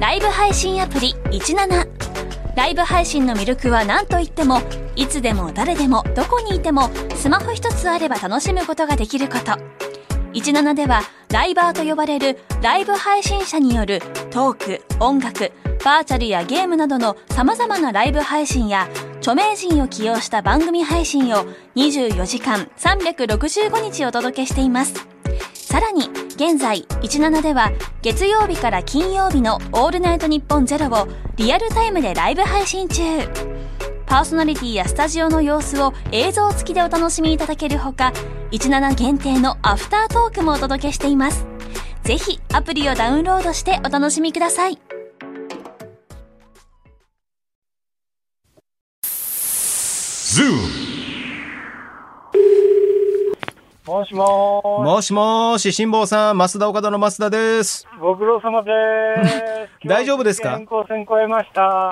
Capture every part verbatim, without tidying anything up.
ライブ配信アプリいちなな。ライブ配信の魅力は何といっても、いつでも誰でもどこにいてもスマホ一つあれば楽しむことができること。いちななではライバーと呼ばれるライブ配信者によるトーク、音楽、バーチャルやゲームなどの様々なライブ配信や著名人を起用した番組配信をにじゅうよじかんさんびゃくろくじゅうごにちお届けしています。さらに現在いちななでは月曜日から金曜日のオールナイトニッポンゼロをリアルタイムでライブ配信中。パーソナリティやスタジオの様子を映像付きでお楽しみいただけるほか、いちなな限定のアフタートークもお届けしています。ぜひアプリをダウンロードしてお楽しみください。 ズーム。 もしもーし。 もしもーし、辛坊さん、増田岡田の増田です。 ご苦労様です。 大丈夫ですか？ 先行戦超えました。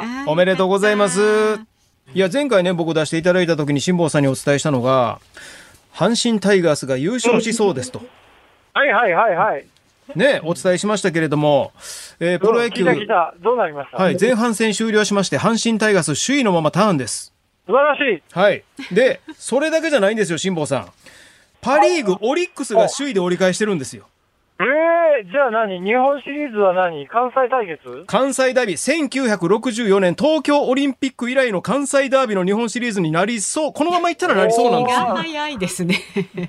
おめでとうございます。いや、前回ね、僕出していただいた時に辛坊さんにお伝えしたのが、阪神タイガースが優勝しそうですと。 はいはいはいはい。 ね、お伝えしましたけれども、えー、プロ野球、 聞いた聞いた。どうなりました？ はい、前半戦終了しまして、阪神タイガース首位のままターンです。 素晴らしい。 はい。で、それだけじゃないんですよ、辛坊さん。パリーグ、オリックスが首位で折り返してるんですよ。 えー、じゃあ何？日本シリーズは何？関西対決？ 関西ダービー、せんきゅうひゃくろくじゅうよねん東京オリンピック以来の関西ダービーの日本シリーズになりそう。このままいったらなりそうなんですよ。 早いですね。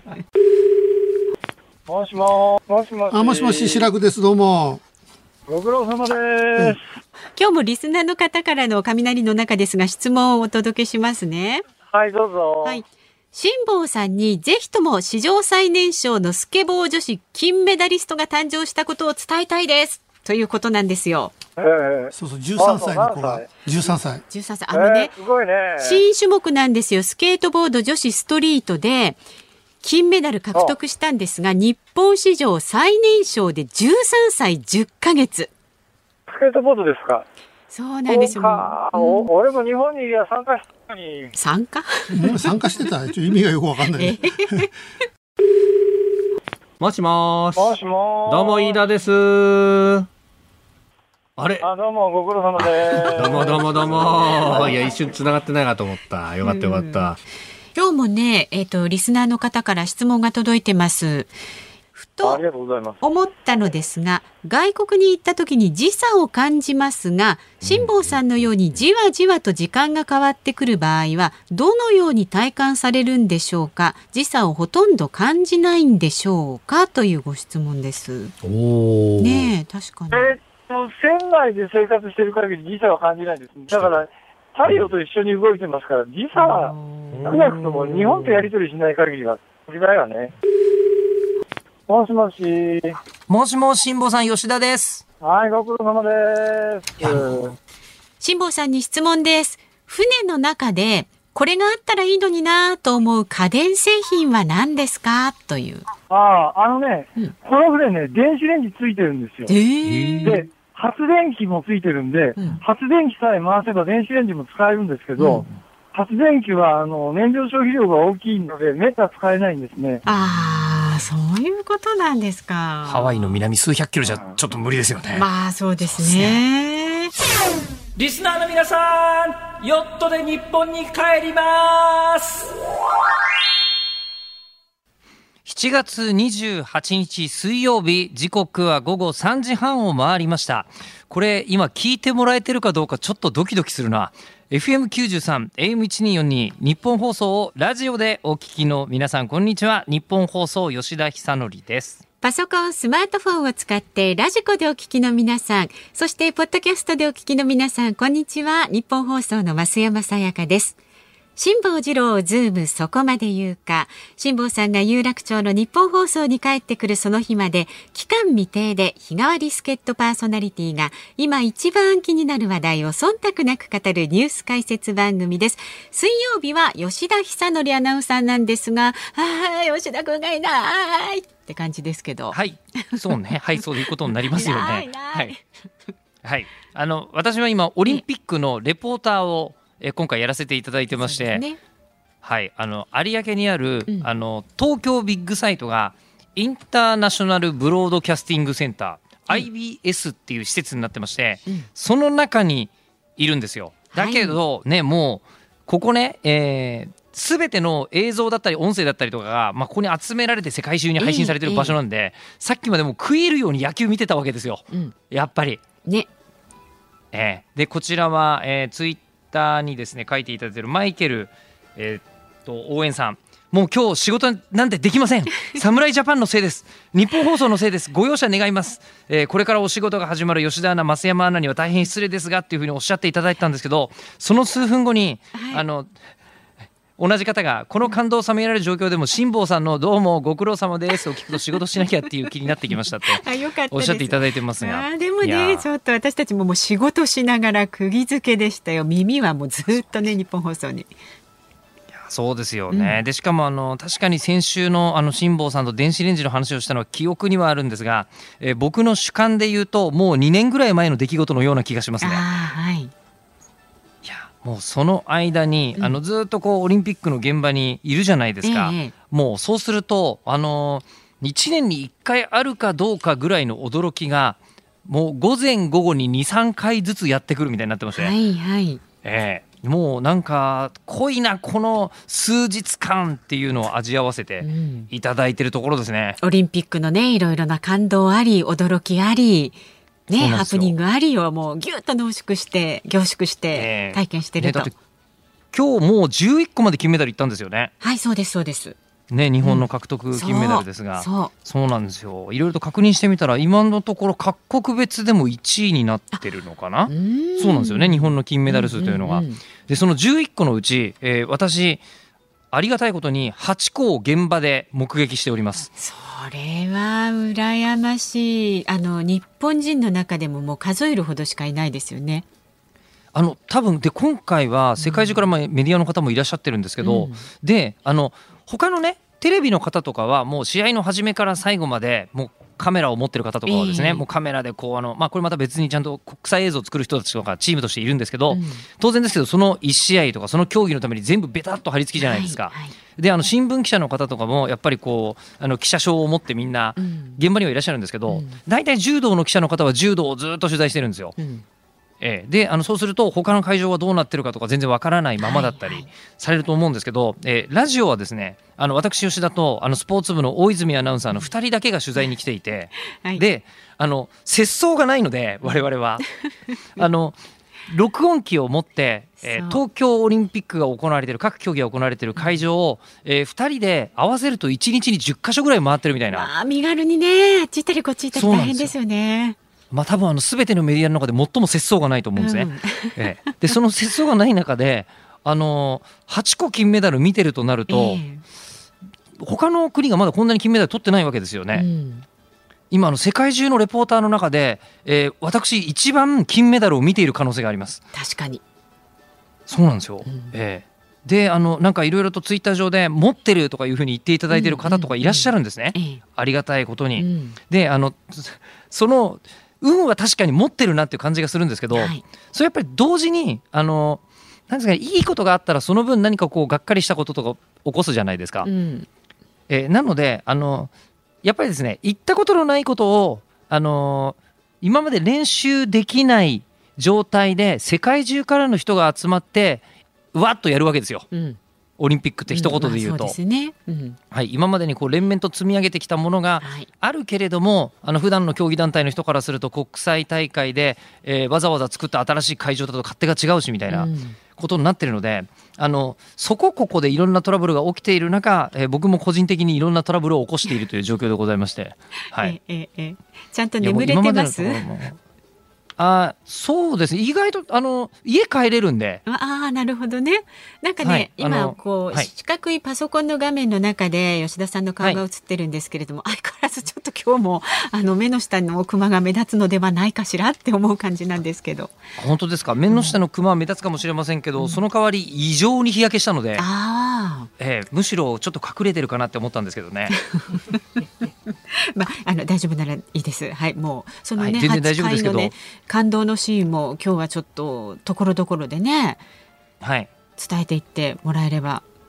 もしもーもしもし。 あ、もしもし、白くです。どうも。 ご苦労様です。 今日もリスナーの方からの雷の中ですが、質問をお届けしますね。 はい、どうぞ。 はい。辛坊さんにぜひとも史上最年少のスケボー女子金メダリストが誕生したことを伝えたいですということなんですよ。 えー、 そうそう、じゅうさんさいの子がじゅうさんさい。 じゅうさんさい。あのね、 えー、すごいね。 新種目なんですよ。スケートボード女子ストリートで金メダル獲得したんですが、日本史上最年少でじゅうさんさいじゅっかげつ。 スケートボードですか？ そうなんですよ。 うん、俺も日本にいや参加したのに。 参加？ 参加してた。意味がよくわかんない。 もしもーし。 もしもーし。 どうも飯田です。あれ？ あ、どうもご苦労様です。 どうもどうもどうも。いや一瞬繋がってないかと思った。よかったよかった。 今日もね、えっとリスナーの方から質問が届いてます。ふと思ったのですが、外国に行った時に時差を感じますが、辛坊さんのようにじわじわと時間が変わってくる場合はどのように体感されるんでしょうか？時差をほとんど感じないんでしょうか？というご質問です。 おー。 ねえ、確かに。 えー、っと船内で生活している限り時差は感じないです。だから太陽と一緒に動いてますから、時差は少なくとも日本とやり取りしない限りは時差はね。もしもし。 もしもし、辛坊さん、吉田です。 はい、ご苦労様です。 辛坊さんに質問です。船の中でこれがあったらいいのになと思う家電製品は何ですか？という。 ああ、あのね、うん、この船ね、電子レンジついてるんですよ。 えー、 で、発電機もついてるんで、うん、発電機さえ回せば電子レンジも使えるんですけど、うん、発電機はあの燃料消費量が大きいので、めった使えないんですね。 ああ。そういうことなんですか。 ハワイの南数百キロじゃちょっと無理ですよね。 まあそうですね。 リスナーの皆さん、ヨットで日本に帰ります。 しちがつにじゅうはちにち水曜日、時刻はごごさんじはんを回りました。これ今聞いてもらえてるかどうかちょっとドキドキするな。エフエムきゅうじゅうさん、エーエムせんにひゃくよんじゅうに 日本放送をラジオでお聞きの皆さん、こんにちは。日本放送吉田久典です。 パソコン、スマートフォンを使ってラジコでお聞きの皆さん、そしてポッドキャストでお聞きの皆さん、こんにちは。日本放送の増山さやかです。辛坊治郎ズームそこまで言うか。辛坊さんが有楽町の日本放送に帰ってくるその日まで期間未定で日替わり助っ人パーソナリティが今一番気になる話題を忖度なく語るニュース解説番組です。水曜日は吉田久典アナウンサーなんですが、あー吉田くんがいないって感じですけど。 はい、そうね。はい、そういうことになりますよね。 ないないはい、はい、あの私は今オリンピックのレポーターをえ今回やらせていただいてまして、ね、はい、あの有明にある、うん、あの東京ビッグサイトがインターナショナルブロードキャスティングセンターアイビーエス っていう施設になってまして、うん、その中にいるんですよ。だけどね、はい、もうここね、えー全ての映像だったり音声だったりとかが、まあ、ここに集められて世界中に配信されてる場所なんで、えーえー、さっきまでも食い入るように野球見てたわけですよ、うん、やっぱりね、 えー、でこちらは、えー、ツイッターにですね書いていただいているマイケル、えー、と応援さん、もう今日仕事なんてできません、侍ジャパンのせいです、日本放送のせいです、ご容赦願います、えー、これからお仕事が始まる吉田アナ、増山アナには大変失礼ですがっていうふうにおっしゃっていただいたんですけど、その数分後に、はい、あの同じ方がこの感動を冷められる状況でも辛坊さんのどうもご苦労様ですを聞くと仕事しなきゃっていう気になってきましたっておっしゃっていただいてますが、 あでもねちょっと私たちももう仕事しながら釘付けでしたよ。耳はもうずっとね日本放送に。いやそうですよね、うん、でしかもあの確かに先週のあの辛坊さんと電子レンジの話をしたのは記憶にはあるんですが、えー、僕の主観で言うともうにねんぐらい前の出来事のような気がしますね。 あ、はい、 もうその間に、うん、あのずっとこうオリンピックの現場にいるじゃないですか、ええ、もうそうするとあのいちねんにいっかいあるかどうかぐらいの驚きがもう午前午後に にさんかいずつやってくるみたいになってまして、 はいはいええ、もうなんか濃いなこの数日間っていうのを味合わせていただいてるところですね、 うん、オリンピックのねいろいろな感動あり驚きありね、ハプニングありをもうギュッと濃縮して凝縮して体験してると、えーね、だって今日もうじゅういっこまで金メダルいったんですよね。 はいそうですそうです、 ね、日本の獲得金メダルですが、うん、そう、そうなんですよ。いろいろと確認してみたら今のところ各国別でもいちいになってるのかな。そうなんですよね、日本の金メダル数というのが、うんうんうん、でそのじゅういっこのうち、えー、私ありがたいことにはちこを現場で目撃しております。 それは羨ましい。あの日本人の中でももう数えるほどしかいないですよね。 あの多分で今回は世界中からまあメディアの方もいらっしゃってるんですけど、うん、であの他のねテレビの方とかはもう試合の初めから最後までもうカメラを持ってる方とかはですね、えー、もうカメラでこうあの、まあ、これまた別にちゃんと国際映像を作る人たちとかチームとしているんですけど、うん、当然ですけどそのいち試合とかその競技のために全部ベタっと貼り付きじゃないですか、はいはい、であの新聞記者の方とかもやっぱりこうあの記者証を持ってみんな現場にはいらっしゃるんですけど、うん、大体柔道の記者の方は柔道をずっと取材してるんですよ、うん、えー、であのそうすると他の会場はどうなってるかとか全然わからないままだったりされると思うんですけど、はいはい、えー、ラジオはですねあの私吉田とあのスポーツ部の大泉アナウンサーのふたりだけが取材に来ていて、はい、であの節操がないので我々はあの録音機を持って、えー、東京オリンピックが行われている各競技が行われている会場を、えー、ふたりで合わせるといちにちにじゅっかしょぐらい回ってるみたいな、 まあ、身軽にねあっち行ったりこっち行ったり大変ですよね。 まあ、多分あの全てのメディアの中で最も節操がないと思うんですね、うんええ、でその節操がない中であのはちこ金メダル見てるとなると、えー、他の国がまだこんなに金メダル取ってないわけですよね、うん、今あの世界中のレポーターの中で、えー、私一番金メダルを見ている可能性があります。 確かにそうなんですよ、うんえー、であのなんかいろいろとツイッター上で持ってるとかいうふうに言っていただいている方とかいらっしゃるんですね、うんうんうん、ありがたいことに、うん、であのその運は確かに持ってるなっていう感じがするんですけど、はい、それやっぱり同時にあのなんですかね、いいことがあったらその分何かこうがっかりしたこととか起こすじゃないですか、うんえー、なのであのやっぱりですね言ったことのないことをあの今まで練習できない状態で世界中からの人が集まってわっとやるわけですよ、うん、オリンピックって一言で言うと、うんまあそうですねうんはい、今までにこう連綿と積み上げてきたものがあるけれども、はい、あの普段の競技団体の人からすると国際大会で、えー、わざわざ作った新しい会場だと勝手が違うしみたいなことになってるので、あのそこここでいろんなトラブルが起きている中、えー、僕も個人的にいろんなトラブルを起こしているという状況でございまして、はい、 えええちゃんと眠れてます？ あそうですね意外とあの家帰れるんで。 ああなるほどね。なんかね、はい、今こう、はい、四角いパソコンの画面の中で吉田さんの顔が映ってるんですけれども、はい、相変わらずちょっと今日もあの目の下のクマが目立つのではないかしらって思う感じなんですけど。 本当ですか。目の下のクマは目立つかもしれませんけど、うん、その代わり異常に日焼けしたので、あ、えー、むしろちょっと隠れてるかなって思ったんですけどね。 まあ、あの大丈夫ならいいです。はい、もうそのね、はい、全然大丈夫ですけど、はちかいのね、感動のシーンも今日はちょっとところどころでね、はい、伝えていってもらえれば。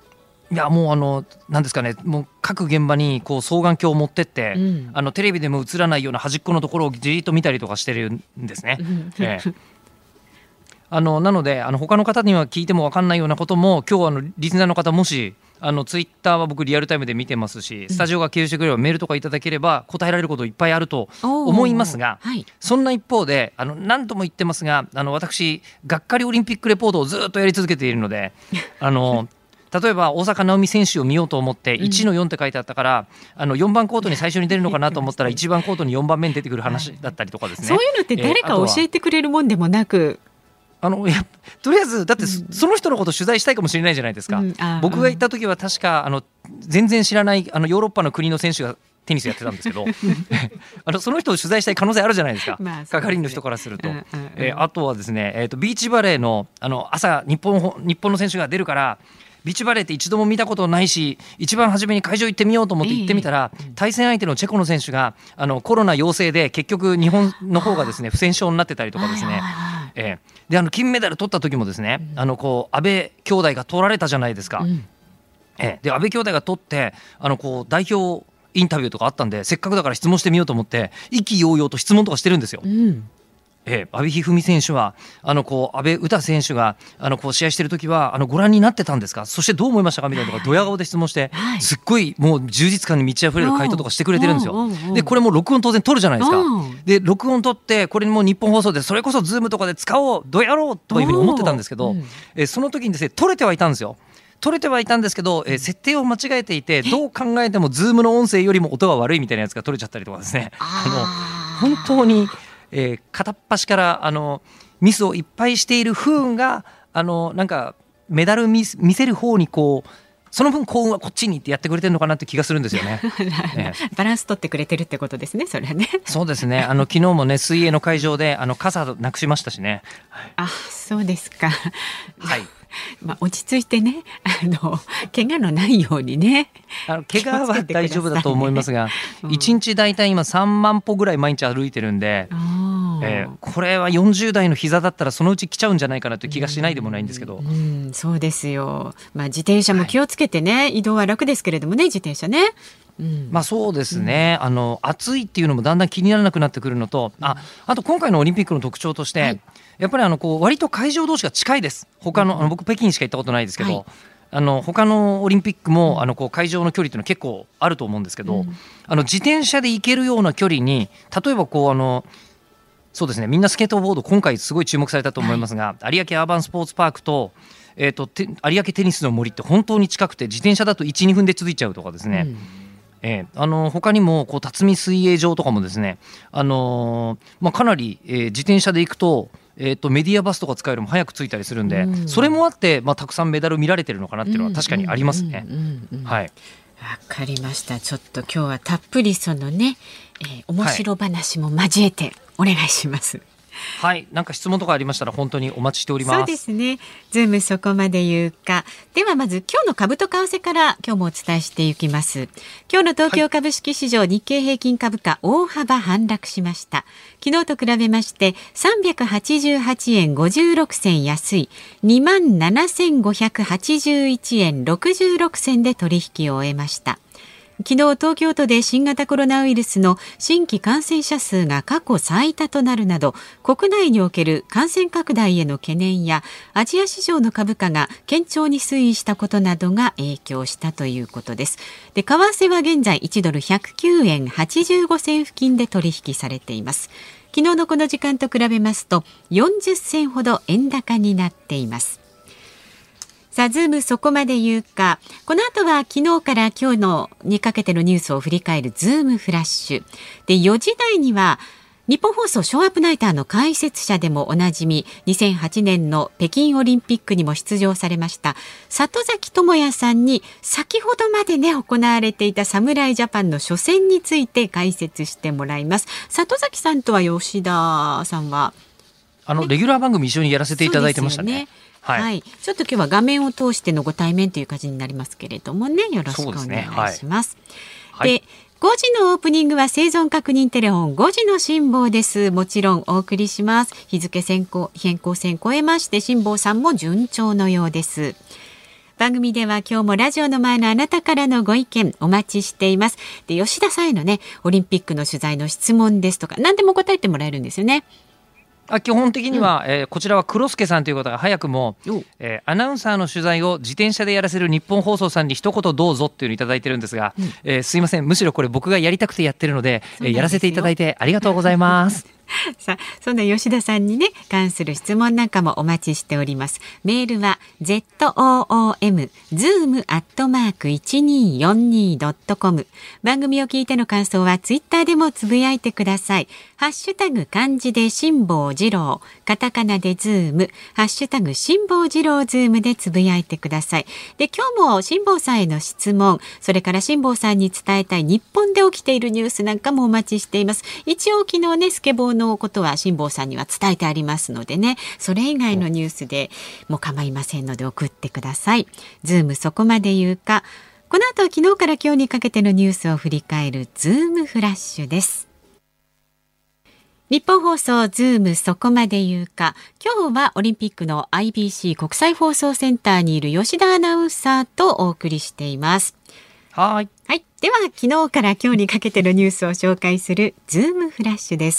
いやもうあのなんですかね、もう各現場にこう双眼鏡を持ってって、うん、あのテレビでも映らないような端っこのところをじーっと見たりとかしてるんですね。ええ、あのなのであの他の方には聞いても分かんないようなことも今日あのリスナーの方もしあのツイッターは僕リアルタイムで見てますし、スタジオが経由してくれればメールとかいただければ答えられることいっぱいあると思いますが、はい、そんな一方であの何度も言ってますが、あの私がっかりオリンピックレポートをずっとやり続けているのであの例えば大坂なおみ選手を見ようと思っていちのよんって書いてあったから、うん、あのよんばんコートに最初に出るのかなと思ったらいちばんコートによんばんめに出てくる話だったりとかですね、 そういうのって誰か教えてくれるもんでもなく、 あのいやとりあえずだってその人のことを取材したいかもしれないじゃないですか、うん、僕が行った時は確かあの全然知らないあのヨーロッパの国の選手がテニスやってたんですけどあのその人を取材したい可能性あるじゃないですか、まあ、係員の人からすると、うんうんうん、えー、あとはですね、えーと、ビーチバレー の, あの朝日 本, 日本の選手が出るからビーチバレーって一度も見たことないし一番初めに会場行ってみようと思って行ってみたら、えー、対戦相手のチェコの選手があのコロナ陽性で結局日本の方がですね不戦勝になってたりとかですね、えー、であの金メダル取った時もですね、うん、あのこう安倍兄弟が取られたじゃないですか、うん、えー、で安倍兄弟が取ってあのこう代表インタビューとかあったんでせっかくだから質問してみようと思って意気揚々と質問とかしてるんですよ、うん、えー、阿部一二三選手はあのこう阿部詩選手があのこう試合してる時はあのご覧になってたんですか、そしてどう思いましたかみたいなとかドヤ顔で質問して、はい、すっごいもう充実感に満ち溢れる回答とかしてくれてるんですよ。でこれも録音当然取るじゃないですか。で録音取ってこれも日本放送でそれこそズームとかで使おうどうやろうというふうに思ってたんですけど、うん、えー、その時にですね取れてはいたんですよ。取れてはいたんですけど、えー、設定を間違えていてどう考えてもズームの音声よりも音が悪いみたいなやつが取れちゃったりとかですね、あの本当に、えー、片っ端からあのミスをいっぱいしている不運があのなんかメダル見せる方にこうその分幸運はこっちにってやってくれてるのかなって気がするんですよね。ね、 バランス取ってくれてるってことですね、それはね。 そうですね。あの昨日もね水泳の会場であの傘なくしましたしね。 あ、そうですか。 はい。 まあ、落ち着いてね、あの怪我のないようにね。 あの怪我は大丈夫だと思いますが、うん、いちにちだいたい今さんまん歩ぐらい毎日歩いてるんで、えー、これはよんじゅう代の膝だったらそのうち来ちゃうんじゃないかなという気がしないでもないんですけど、 うんうん、そうですよ、まあ、自転車も気をつけてね、はい、移動は楽ですけれどもね、自転車ね、うん、 まあそうですね、うん、あの暑いっていうのもだんだん気にならなくなってくるのと、あ、あと今回のオリンピックの特徴として、はい、やっぱりあのこう割と会場同士が近いです。他の、あの僕北京しか行ったことないですけど、はい、あの他のオリンピックもあのこう会場の距離というのは結構あると思うんですけど、うん、あの自転車で行けるような距離に例えばこうあのそうですね、みんなスケートボード今回すごい注目されたと思いますが、はい、有明アーバンスポーツパークと、えーと、有明テニスの森って本当に近くて自転車だと いちにふんで続いちゃうとかですね、うん、えー、あの他にもこう辰巳水泳場とかもですね、あのーまあ、かなり、えー、自転車で行くとえー、とメディアバスとか使うよりも早く着いたりするんで、うん、それもあって、まあ、たくさんメダル見られてるのかなっていうのは確かにありますね。はい、わかりました。ちょっと今日はたっぷりそのね、えー、面白話も交えてお願いします。 はい、なんか質問とかありましたら本当にお待ちしております。 そうですね、ズームそこまで言うか。ではまず今日の株と為替から今日もお伝えしていきます。今日の東京株式市場、はい、日経平均株価大幅反落しました。昨日と比べましてさんびゃくはちじゅうはちえんごじゅうろくせん安い にまんななせんごひゃくはちじゅういちえんろくじゅうろくせんで取引を終えました。昨日東京都で新型コロナウイルスの新規感染者数が過去最多となるなど、国内における感染拡大への懸念やアジア市場の株価が堅調に推移したことなどが影響したということです。で、為替は現在いちドルひゃくきゅうえんはちじゅうごせん付近で取引されています。昨日のこの時間と比べますとよんじゅっせんほど円高になっています。さあ、ズームそこまで言うか。この後は昨日から今日のにかけてのニュースを振り返るズームフラッシュで、よじ台には日本放送ショーアップナイターの解説者でもおなじみ、にせんはちねんの北京オリンピックにも出場されました里崎智也さんに、先ほどまでね行われていた侍ジャパンの初戦について解説してもらいます。里崎さんとは吉田さんはあのレギュラー番組一緒にやらせていただいてましたね。はいはい、ちょっと今日は画面を通してのご対面という感じになりますけれどもね、よろしくお願いします。で、ね、はい、でごじのオープニングは生存確認テレフォンごじの辛抱です。もちろんお送りします。日付先行変更線超えまして辛抱さんも順調のようです。 番組では今日もラジオの前のあなたからのご意見お待ちしています。で、吉田さんへのね、オリンピックの取材の質問ですとか何でも答えてもらえるんですよね。 あ基本的には、うんえー、こちらは黒助さんという方が早くも、えー、アナウンサーの取材を自転車でやらせる日本放送さんに一言どうぞっていうのをいただいてるんですが、うんえー、すいません、むしろこれ僕がやりたくてやってるので、えー、やらせていただいてありがとうございますさあ、そんな吉田さんにね関する質問なんかもお待ちしております。メールは ズーム ズーム アットマーク いちにーよんにー ドットコム。 番組を聞いての感想はツイッターでもつぶやいてください。ハッシュタグ漢字で辛坊治郎、カタカナでズーム、ハッシュタグ辛坊治郎ズームでつぶやいてください。で、今日も辛坊さんへの質問、それから辛坊さんに伝えたい日本で起きているニュースなんかもお待ちしています。一応昨日ね、スケボーののことは辛坊さんには伝えてありますのでね、それ以外のニュースでも構いませんので送ってください。ズームそこまで言うか。この後は昨日から今日にかけてのニュースを振り返るズームフラッシュです。日本放送ズームそこまで言うか。今日はオリンピックの アイビーシー 国際放送センターにいる吉田アナウンサーとお送りしています。 はい、 はい、では昨日から今日にかけてのニュースを紹介するズームフラッシュです。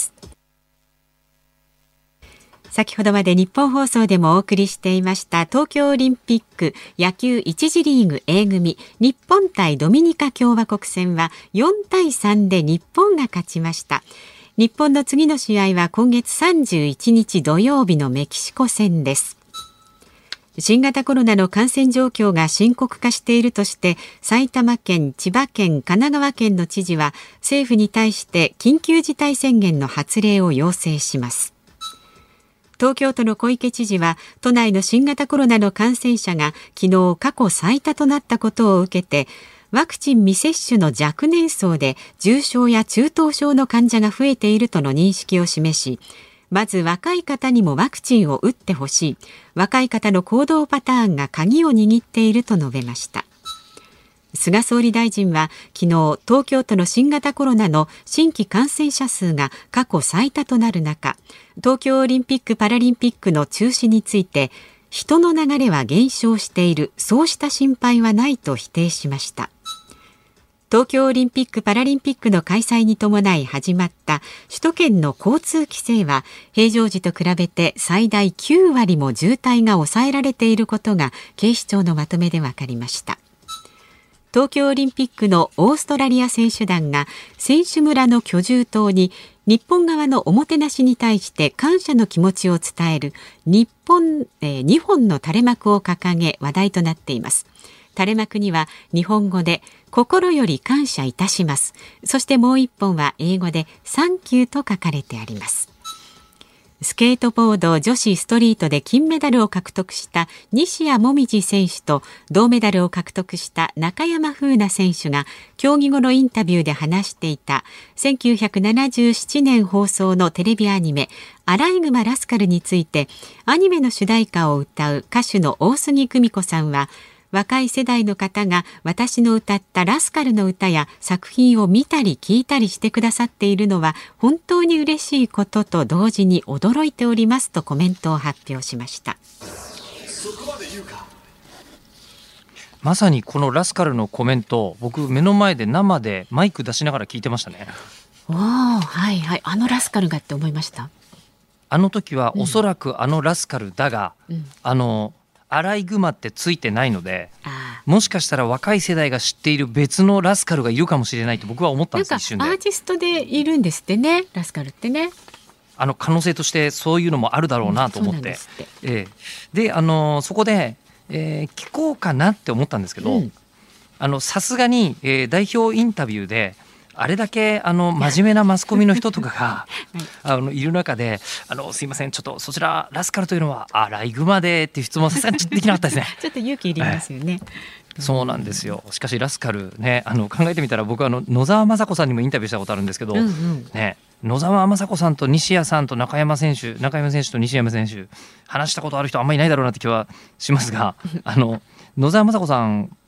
先ほどまで日本放送でもお送りしていました東京オリンピック野球一次リーグ A 組日本対ドミニカ共和国戦はよんたいさんで日本が勝ちました。日本の次の試合は今月さんじゅういちにち土曜日のメキシコ戦です。新型コロナの感染状況が深刻化しているとして埼玉県、千葉県、神奈川県の知事は政府に対して緊急事態宣言の発令を要請します。東京都の小池知事は都内の新型コロナの感染者が昨日過去最多となったことを受けてワクチン未接種の若年層で重症や中等症の患者が増えているとの認識を示し、まず若い方にもワクチンを打ってほしい、若い方の行動パターンが鍵を握っていると述べました。菅総理大臣は昨日東京都の新型コロナの新規感染者数が過去最多となる中、東京オリンピック・パラリンピックの中止について人の流れは減少している、そうした心配はないと否定しました。東京オリンピック・パラリンピックの開催に伴い始まった首都圏の交通規制は平常時と比べて最大きゅうわりも渋滞が抑えられていることが警視庁のまとめで分かりました。東京オリンピックのオーストラリア選手団が選手村の居住棟に日本側のおもてなしに対して感謝の気持ちを伝える日本、えー、にほんの垂れ幕を掲げ話題となっています。垂れ幕には日本語で心より感謝いたします、そしてもう一本は英語でサンキューと書かれてあります。スケートボード女子ストリートで金メダルを獲得した西矢椛選手と銅メダルを獲得した中山楓奈選手が競技後のインタビューで話していたせんきゅうひゃくななじゅうななねん放送のテレビアニメアライグマラスカルについて、アニメの主題歌を歌う歌手の大杉久美子さんは、若い世代の方が私の歌ったラスカルの歌や作品を見たり聞いたりしてくださっているのは本当に嬉しいことと同時に驚いておりますとコメントを発表しました。 まさにこのラスカルのコメント、僕目の前で生でマイク出しながら聞いてましたね。 おー、はいはい、あのラスカルがって思いました。 あの時はおそらくあのラスカルだが、うん、あのアライグマってついてないので、もしかしたら若い世代が知っている別のラスカルがいるかもしれないと僕は思ったんです。一瞬でアーティストでいるんですってね、ラスカルってね。 あの可能性としてそういうのもあるだろうなと思って、うん、そうなんですって、ええ、であのそこで、えー、聞こうかなって思ったんですけど、さすがに、えー、代表インタビューであれだけあの真面目なマスコミの人とかが、はい、あのいる中であのすいません、ちょっとそちらラスカルというのはアライグマでっていう質問はさすがにできなかったですね。 ちょっと勇気いりますよね。 えー、そうなんですよ。しかしラスカルね、あの考えてみたら僕はあの野沢雅子さんにもインタビューしたことあるんですけど、うんうん、ね、野沢雅子さんと西矢さんと中山選手中山選手と西山選手話したことある人あんまりいないだろうなって気はしますが、あの野沢雅子さん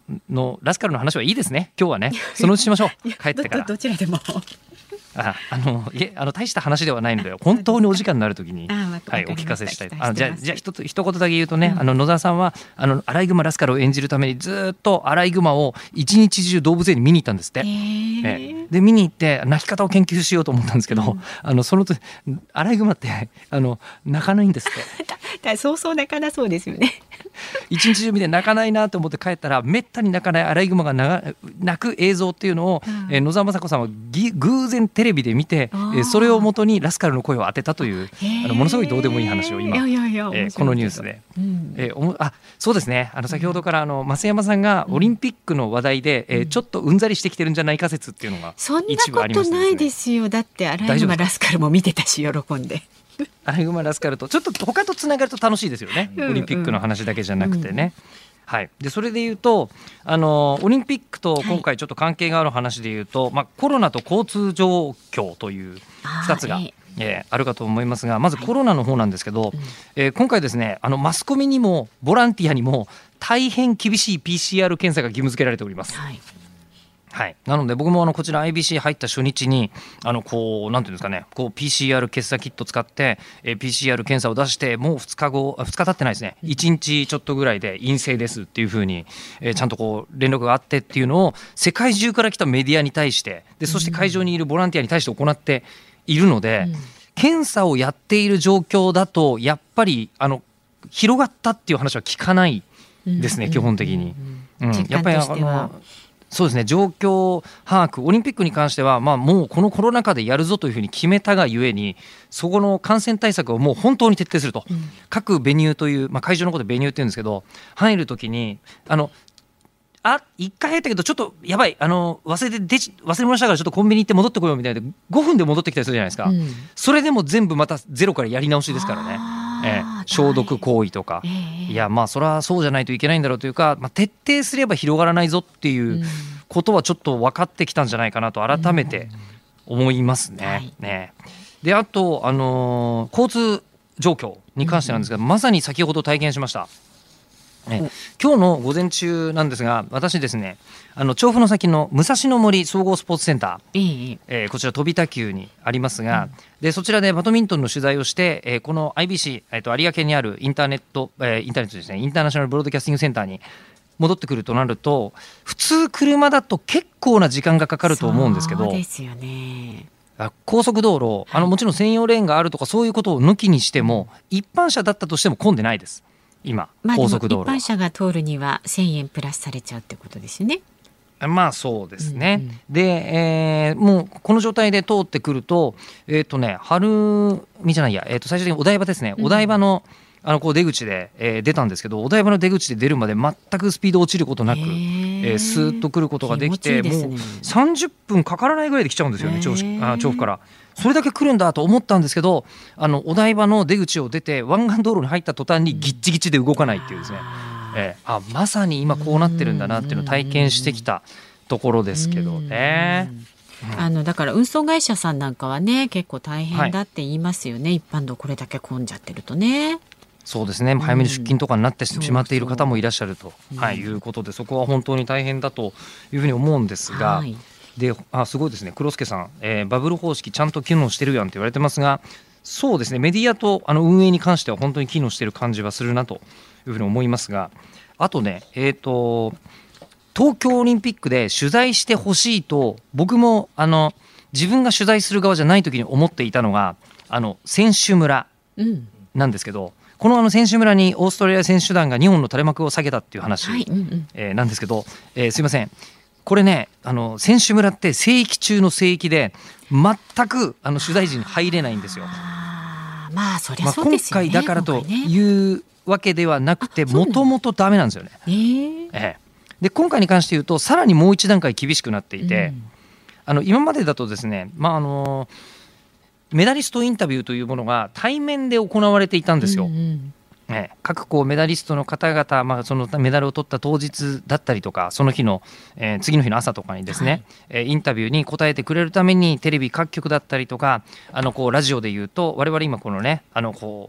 のラスカルの話はいいですね。今日はねそのうちしましょう。帰ってからど, どちらでもああのいえあの大した話ではないので本当にお時間になるときに、 あはい、お聞かせしたい。 ああじゃあじゃあ一つ一言だけ言うとね、 うん、 あの野沢さんはあのアライグマラスカルを演じるためにずっとアライグマを一日中動物園に見に行ったんですって。えで見に行って鳴き方を研究しようと思ったんですけど、うん、あのそのとアライグマってあの鳴かないんですってそうそう鳴かなそうですよね。 一日中見て泣かないなと思って帰ったらめったに泣かないアライグマが泣く映像っていうのを、うんえー、野沢雅子さんはぎ偶然テレビで見て、えー、それをもとにラスカルの声を当てたというあのものすごいどうでもいい話を今、えー、このニュースで、うんえー、おもあそうですねあの先ほどからあの増山さんがオリンピックの話題で、うんえー、ちょっとうんざりしてきてるんじゃないか説っていうのが一部ありましてですね。 そんなことないですよ。だってアライグマラスカルも見てたし喜んでアライグマラスカルとちょっと他とつながると楽しいですよね、うんうん、オリンピックの話だけじゃなくてね、うんはい、でそれでいうとあのオリンピックと今回ちょっと関係がある話でいうと、はいまあ、コロナと交通状況というふたつがあ,、ええー、あるかと思いますがまずコロナの方なんですけど、はいえー、今回ですねあのマスコミにもボランティアにも大変厳しい ピーシーアール 検査が義務付けられております。はいはい、なので僕もあのこちら アイビーシー 入った初日にあのこうなんていうんですかねこう ピーシーアール 検査キット使って、えー、ピーシーアール 検査を出してもうふつかごふつか経ってないですねいちにちちょっとぐらいで陰性ですっていう風に、えー、ちゃんとこう連絡があってっていうのを世界中から来たメディアに対してでそして会場にいるボランティアに対して行っているので、うん、検査をやっている状況だとやっぱりあの広がったっていう話は聞かないですね、うん、基本的に、うん、やっぱりあのそうですね状況把握オリンピックに関しては、まあ、もうこのコロナ禍でやるぞというふうに決めたがゆえにそこの感染対策をもう本当に徹底すると、うん、各ベニューという、まあ、会場のことでベニューって言うんですけど入るときにあのあいっかい入ったけどちょっとやばいあの忘れて出ち忘れ物したからちょっとコンビニ行って戻ってこようみたいなごふんで戻ってきたりするじゃないですか、うん、それでも全部またゼロからやり直しですからね、えー、消毒行為とか、えー、いやまあそれはそうじゃないといけないんだろうというか、まあ、徹底すれば広がらないぞっていうことはちょっと分かってきたんじゃないかなと改めて思いますね、うんはい、ねであと、あのー、交通状況に関してなんですが、うん、まさに先ほど体験しましたね、今日の午前中なんですが私ですねあの調布の先の武蔵野森総合スポーツセンター、いいえー、こちら飛田急にありますが、うん、でそちらでバドミントンの取材をして、えー、この アイビーシー、えー、と有明にあるインターネット、えー、インターネットですねインターナショナルブロードキャスティングセンターに戻ってくるとなると普通車だと結構な時間がかかると思うんですけどそうですよね高速道路あのもちろん専用レーンがあるとかそういうことを抜きにしても一般車だったとしても混んでないです今、まあ、高速道路は一般車が通るにはせんえんプラスされちゃうってことですよね。まあそうですね、うんうん、で、えー、もうこの状態で通ってくるとえっ、ー、とね晴海じゃないや、えー、と最終的にお台場ですね、うん、お台場のあのこう出口で、えー、出たんですけどお台場の出口で出るまで全くスピード落ちることなく、えー、スーッと来ることができていい、ね、もうさんじゅっぷんかからないぐらいで来ちゃうんですよね調子あ調布からそれだけ来るんだと思ったんですけどあのお台場の出口を出て湾岸道路に入った途端にギッチギチで動かないっていうですね、えー、あまさに今こうなってるんだなっていうのを体験してきたところですけどね。うん、あのだから運送会社さんなんかはね結構大変だって言いますよね、はい、一般道これだけ混んじゃってるとね。そうですね早めに出勤とかになってしまっている方もいらっしゃると、うんはい、いうことでそこは本当に大変だというふうに思うんですが、はい、であすごいですね黒助さん、えー、バブル方式ちゃんと機能してるやんって言われてますがそうですねメディアとあの運営に関しては本当に機能してる感じはするなというふうに思いますがあとねえっと東京オリンピックで取材してほしいと僕もあの自分が取材する側じゃない時に思っていたのがあの選手村なんですけど、うんこのあの選手村にオーストラリア選手団がにほんの垂れ幕を下げたっていう話、はいうんうんえー、なんですけど、えー、すいませんこれねあの選手村って聖域中の聖域で全くあの取材陣入れないんですよ。あまあそりゃそうですよね、まあ、今回だからというわけではなくてもともとダメなんですよね、えーえー、で今回に関して言うとさらにもう一段階厳しくなっていて、うん、あの今までだとですねまああのメダリストインタビューというものが対面で行われていたんですよ、うんうんね、各こうメダリストの方々、まあ、そのメダルを取った当日だったりとかその日の、えー、次の日の朝とかにですね、はいえー、インタビューに答えてくれるためにテレビ各局だったりとかあのこうラジオで言うと我々今このねあのこう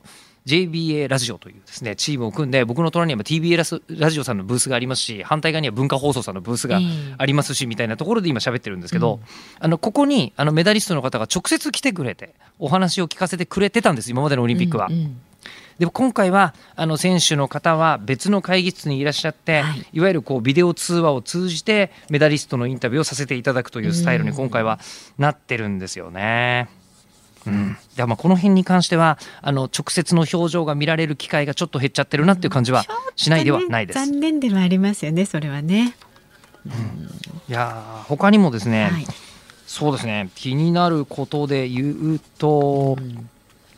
ジェイビーエー ラジオというですねチームを組んで、僕の隣には ティービーエー ラジオさんのブースがありますし、反対側には文化放送さんのブースがありますし、みたいなところで今喋ってるんですけど、うん、あのここにあのメダリストの方が直接来てくれてお話を聞かせてくれてたんです、今までのオリンピックは。うんうん、でも今回はあの選手の方は別の会議室にいらっしゃって、はい、いわゆるこうビデオ通話を通じてメダリストのインタビューをさせていただくというスタイルに今回はなってるんですよね。うん、でまあこの辺に関してはあの直接の表情が見られる機会がちょっと減っちゃってるなっていう感じはしないではないです。 ね、残念ではありますよね、それはね。 うん、いや他にもですね、はい、そうですね、気になることで言うと、うん、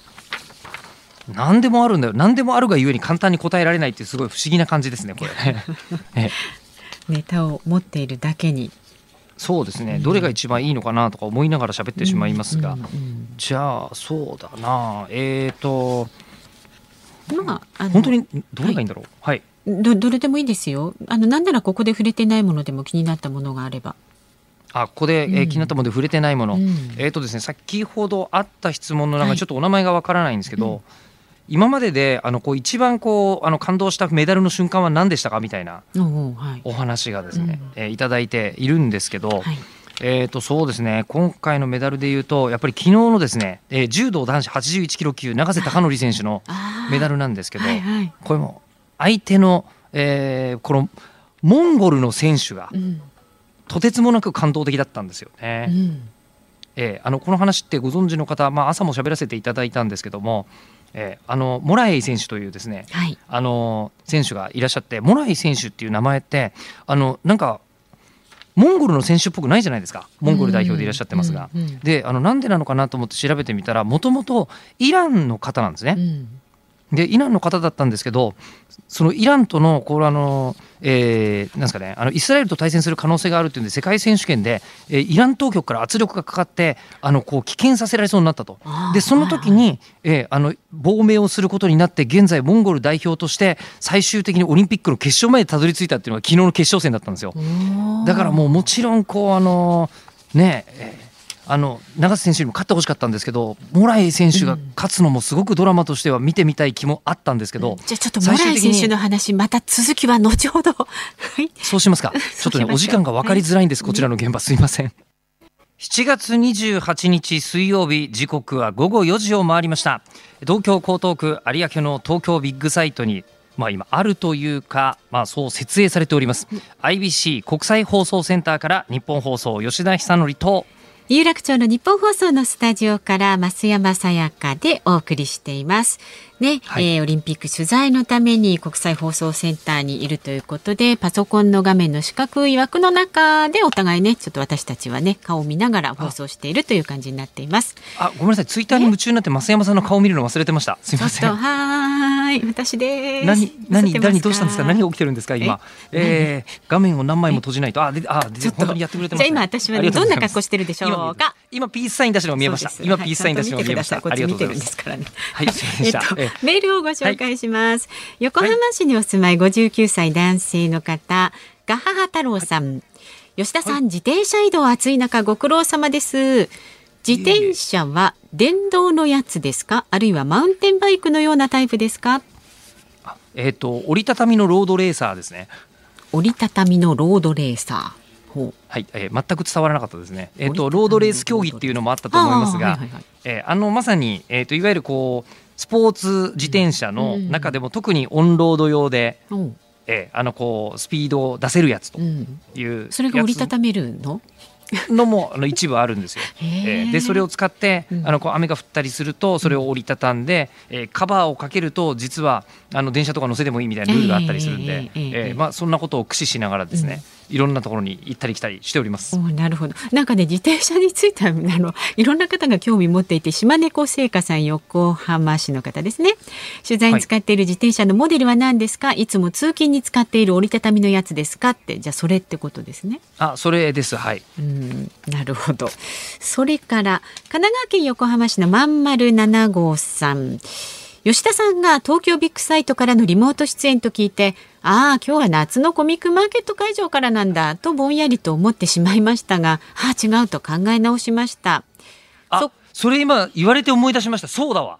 何でもあるんだよ、何でもあるがゆえに簡単に答えられないっていうすごい不思議な感じですねこれえネタを持っているだけに。 そうですね、どれが一番いいのかなとか思いながら喋ってしまいますが、うんうんうん、じゃあそうだな、えーとまあ、あの本当にどれがいいんだろう、はいはい、 ど, どれでもいいですよ。あのなんならここで触れてないものでも気になったものがあれば。 あここで、えー、気になったもので触れてないもの、うん、えーとですね、先ほどあった質問の中でちょっとお名前がわからないんですけど、はい、うん、今までであのこう一番こうあの感動したメダルの瞬間は何でしたかみたいなお話がですね、うん、えー、いただいているんですけど、はい、えーとそうですね、今回のメダルでいうとやっぱり昨日のですね、えー、柔道男子はちじゅういちキロ級永瀬貴規選手のメダルなんですけど、はいはい、これも相手の、えー、このモンゴルの選手がとてつもなく感動的だったんですよね。うん、えー、あのこの話ってご存知の方、まあ、朝も喋らせていただいたんですけども、えー、あのモラエイ選手というですね、はい、あの選手がいらっしゃって、モラエイ選手っていう名前ってあのなんかモンゴルの選手っぽくないじゃないですか。モンゴル代表でいらっしゃってますが、うんうんうん、であのなんでなのかなと思って調べてみたら、もともとイランの方なんですね。うん、でイランの方だったんですけど、そのイランとのこうあの、えー、なんですかね、あのイスラエルと対戦する可能性があるというんで世界選手権で、えー、イラン当局から圧力がかかってあのこう棄権させられそうになったと。でその時に、はいはい、えー、あの亡命をすることになって、現在モンゴル代表として最終的にオリンピックの決勝までたどり着いたっていうのが昨日の決勝戦だったんですよ。だからもうもちろんこうあのねえーあの永瀬選手にも勝ってほしかったんですけど、モラエイ選手が勝つのもすごくドラマとしては見てみたい気もあったんですけど、うん、 じゃあちょっとモラエイ選手の話また続きは後ほどそうしますか。ちょっとねお時間が分かりづらいんです、はい、こちらの現場すいません。しちがつにじゅうはちにち水曜日、時刻はごごよじを回りました。東京江東区有明の東京ビッグサイトにまあ、今あるというか、まあ、そう設営されております アイビーシー 国際放送センターから日本放送吉田久典と有楽町の日本放送のスタジオから増山さやかでお送りしていますね。はい、えー、オリンピック取材のために国際放送センターにいるということで、パソコンの画面の四角い枠の中でお互いね、ちょっと私たちはね顔を見ながら放送しているという感じになっています。 あ、ごめんなさい、ツイッターに夢中になって増山さんの顔を見るの忘れてました。すいません。 ちょっとはーい、私です。 何何何どうしたんですか。何が起きてるんですか今。ええー、画面を何枚も閉じないと。あであで本当にやってくれてます、ね。 じゃあ今私は、ね、どんな格好してるでしょうか。 今, 今ピースサイン出したのが見えました。今ピースサイン出したのが見えました。 ありがとうございます。 はい、すいませんでした。 えっと、メールをご紹介します。はい、横浜市にお住まいごじゅうきゅうさい男性の方、ガハハ太郎さん、はい、吉田さん、はい、自転車移動暑い中ご苦労様です。自転車は電動のやつですか、あるいはマウンテンバイクのようなタイプですか。 あ、えーと、折りたたみのロードレーサーですね。 折りたたみのロードレーサー、ほう、 はい、えー、全く伝わらなかったですね。えーと、ロードレース競技っていうのもあったと思いますが、あ、はいはいはい、えー、あのまさに、えーと、いわゆるこうスポーツ自転車の中でも特にオンロード用で、うん、えー、あのこうスピードを出せるやつという、うん、 それが折りたためるののもあの一部あるんですよ。えー、でそれを使って、うん、あのこう雨が降ったりするとそれを折りたたんで、えー、カバーをかけると実はあの電車とか乗せてもいいみたいなルールがあったりするんで、えーえーまあ、そんなことを駆使しながらですね、うん、いろんなところに行ったり来たりしております。 お、なるほど。なんかね、自転車についてはあのいろんな方が興味持っていて、島猫製菓さん、横浜市の方ですね。取材に使っている自転車のモデルは何ですか、はい、いつも通勤に使っている折りたたみのやつですかって。じゃあそれってことですね。 あ、それです。はい。 うん、なるほど。それから神奈川県横浜市のまんまるなな号さん、吉田さんが東京ビッグサイトからのリモート出演と聞いて、ああ今日は夏のコミックマーケット会場からなんだとぼんやりと思ってしまいましたが、ああ違うと考え直しました。 あ、 そ, それ今言われて思い出しました。そうだわ。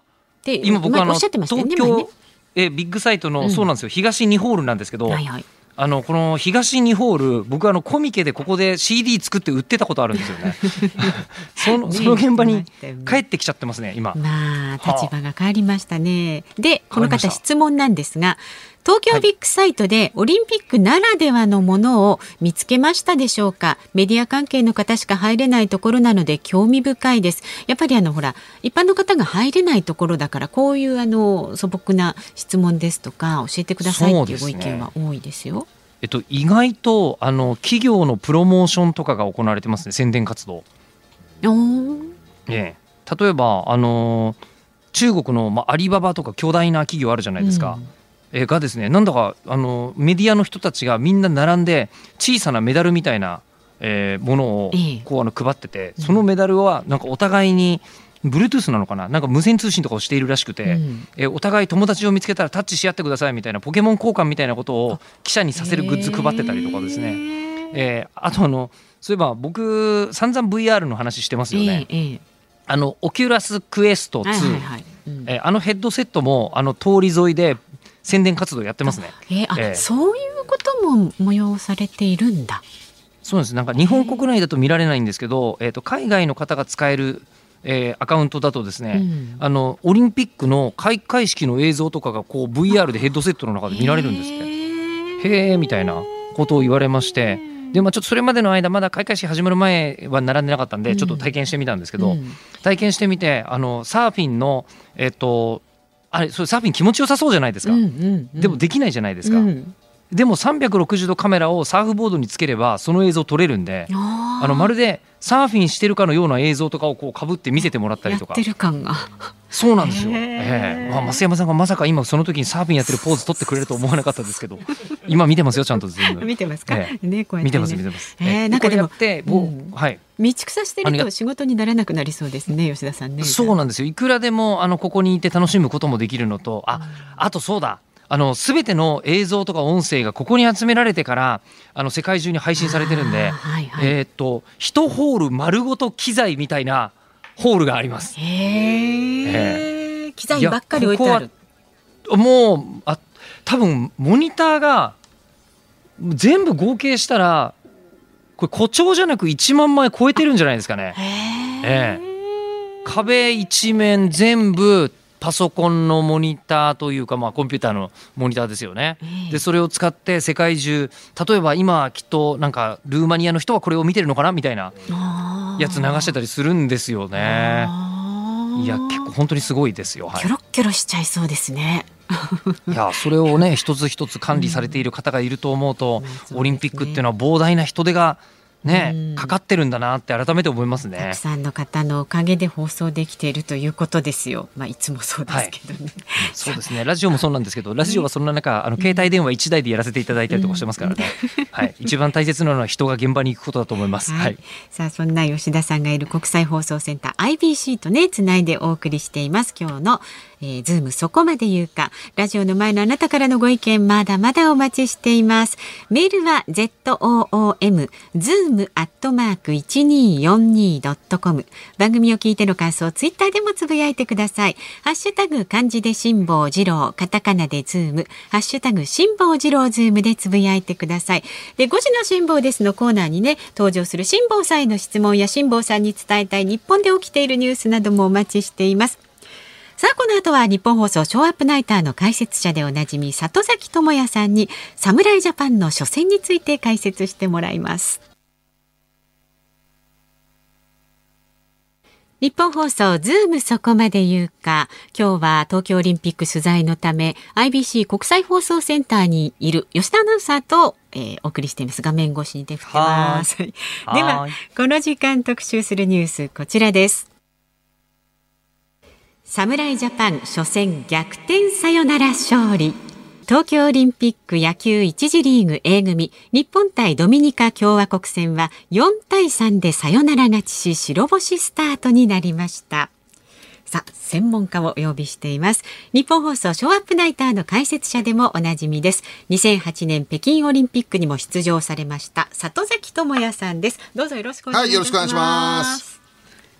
って今僕あのおっしゃってましたよね。 東京、 前ねえビッグサイトの、 うんそうなんですよ、東にホールなんですけど、 はいはい、 あのこの東にホール、僕あのコミケでここで シーディー 作って売ってたことあるんですよねそのその現場に帰ってきちゃってますね今。 まあ立場が変わりましたね。でこの変わりました方質問なんですが、東京ビッグサイトでオリンピックならではのものを見つけましたでしょうか。メディア関係の方しか入れないところなので興味深いです。やっぱりあのほら一般の方が入れないところだから、こういうあの素朴な質問ですとか教えてくださいっていうご意見は多いですよ。 えっと、意外とあの企業のプロモーションとかが行われてますね、宣伝活動。 おー、 ええ、例えばあの中国の、まあ、アリババとか巨大な企業あるじゃないですか、 うんえがですね、なんだかあのメディアの人たちがみんな並んで小さなメダルみたいな、えーものをこうあの配ってて、そのメダルはなんかお互いに Bluetooth なのかな、なんか無線通信とかをしているらしくて、 うんえーお互い友達を見つけたらタッチし合ってくださいみたいなポケモン交換みたいなことを記者にさせるグッズ配ってたりとかですね、えーあとあのそういえば僕散々 ブイアール の話してますよね、 ええええ、 あのオキュラスクエストツー、 はいはいはい、うんえーあのヘッドセットもあの通り沿いで宣伝活動やってますね。 えーあええそういうことも催されているんだ。 そうなんです。なんか日本国内だと見られないんですけど、えー、と海外の方が使える、えーアカウントだとですね、 うんあのオリンピックの開会式の映像とかがこう ブイアール でヘッドセットの中で見られるんですって。へーみたいなことを言われまして、で、まあ、ちょっとそれまでの間まだ開会式始まる前は並んでなかったんで、ちょっと体験してみたんですけど、 うん体験してみてあのサーフィンのえっ、とあれそれサーフィン気持ちよさそうじゃないですか、 うんうんうん、 でもできないじゃないですか、 うんでもさんびゃくろくじゅうどカメラをサーフボードにつければその映像撮れるんで、 ああのまるでサーフィンしてるかのような映像とかをこう被って見せてもらったりとか。 やってる感がそうなんですよ、 へーええまあ、増山さんがまさか今その時にサーフィンやってるポーズ撮ってくれると思わなかったですけど今見てますよちゃんと全部見てますか、 ええね、こうやってね見てます見てます、 えーええなんかでもこれやってもう、 うんはい道草してるとありが仕事にならなくなりそうですね、吉田さんね。 そうなんですよ。いくらでもあのここにいて楽しむこともできるのと、あ、あとそうだ。あの全ての映像とか音声がここに集められてからあの世界中に配信されてるんで、 あーはいはいえーっと一ホール丸ごと機材みたいなホールがあります。 へえ、機材ばっかり置いてある。 もうあ多分モニターが全部合計したらこれ誇張じゃなくいちまんまい超えてるんじゃないですかね。ええ壁一面全部パソコンのモニターというか、まあ、コンピューターのモニターですよね。でそれを使って世界中、例えば今きっとなんかルーマニアの人はこれを見てるのかなみたいなやつ流してたりするんですよね。いや結構本当にすごいですよ、はいキョロッキョロしちゃいそうですね。 いやそれをね一つ一つ管理されている方がいると思うと、 うんオリンピックっていうのは膨大な人手がね、 うんかかってるんだなって改めて思いますたねく。さんの方のおかげで放送できているということですよ。まあいつもそうですけどね。 そうですね、ラジオもそうなんですけど、ラジオはそんな中あの携帯電話いちだいでやらせていただいたりとかしてますからね、はい、一番大切なのは人が現場に行くことだと思います。 はいはい、 さあそんな吉田さんがいる国際放送センター アイビーシー とねつないでお送りしています今日の、えー、ズームそこまで言うか。ラジオの前のあなたからのご意見まだまだお待ちしています。メールは ズーム ズーム アットマーク いちにーよんにー ドットコム 番組を聞いての感想ツイッターでもつぶやいてください。ハッシュタグ漢字で辛坊治郎、カタカナでズーム、ハッシュタグ辛坊治郎ズームでつぶやいてください。でごじの辛坊ですのコーナーにね登場する辛坊さんへの質問や辛坊さんに伝えたい日本で起きているニュースなどもお待ちしています。さあこの後は日本放送ショーアップナイターの解説者でおなじみ里崎智也さんに侍ジャパンの初戦について解説してもらいます。日本放送ズームそこまで言うか。今日は東京オリンピック取材のため アイビーシー 国際放送センターにいる吉田アナウンサーと、えー、お送りしています。画面越しに出てます。ではこの時間特集するニュースこちらです。侍ジャパン初戦逆転サヨナラ勝利。東京オリンピック野球いち次リーグ A 組日本対ドミニカ共和国戦はよんたいさんでサヨナラ勝ちし白星スタートになりました。さあ専門家をお呼びしています。日本放送ショーアップナイターの解説者でもおなじみです。にせんはちねん北京オリンピックにも出場されました里崎智也さんです。どうぞよろしくお願いします。 はい、よろしくお願いします。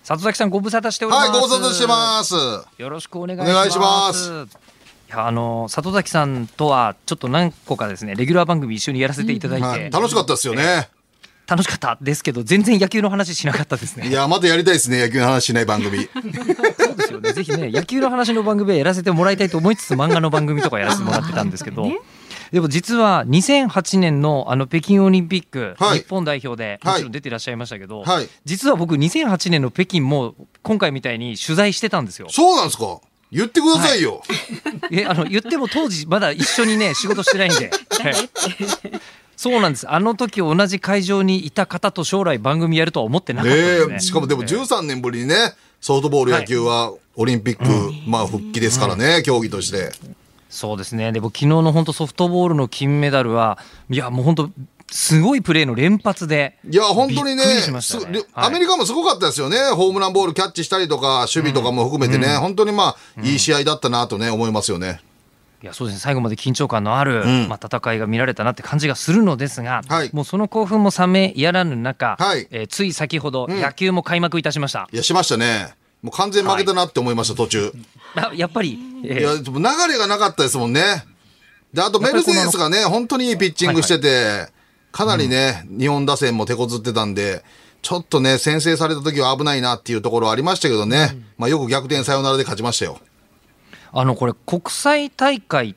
里崎さんご無沙汰しております。 はい、ご無沙汰してます。 よろしくお願いします。 お願いします。 いや、あの里崎さんとはちょっと何個かですねレギュラー番組一緒にやらせていただいて、うんはい、 楽しかったですよね。 楽しかったですけど全然野球の話しなかったですね。 いやまたやりたいですね、野球の話しない番組。 そうですよね、ぜひね野球の話の番組はやらせてもらいたいと思いつつ漫画の番組とかやらせてもらってたんですけど、でも実はにせんはちねんのあの北京オリンピック、はい、日本代表でもちろん出ていらっしゃいましたけど、はい、実は僕にせんはちねんの北京も今回みたいに取材してたんですよ。 そうなんですか、言ってくださいよ。 はい、えあの言っても当時まだ一緒にね仕事してないんで。そうなんです。あの時同じ会場にいた方と将来番組やるとは思ってなかったですね。 えー、しかもでもじゅうさんねんぶりにねソフトボール野球はオリンピック、はい、まあ復帰ですからね、うん、競技として。 そうですね。でも昨日の本当ソフトボールの金メダルはいやもう本当すごいプレーの連発で、 いや本当に ね, ねアメリカもすごかったですよね、はい、ホームランボールキャッチしたりとか守備とかも含めてね、うん、本当にまあ、うん、いい試合だったなとね思いますよね。 いやそうですね、最後まで緊張感のある、うんまあ、戦いが見られたなって感じがするのですが、はい、もうその興奮も冷めやらぬ中、はいえー、つい先ほど、うん、野球も開幕いたしました。 いやしましたね。もう完全負けたなって思いました、はい、途中あやっぱり、えー、 いや流れがなかったですもんね。であとメルセデスがね本当にいいピッチングしてて、はいはい、かなりね、うん、日本打線も手こずってたんでちょっとね先制された時は危ないなっていうところはありましたけどね、うんまあ、よく逆転サヨナラで勝ちましたよ。 あのこれ国際大会って、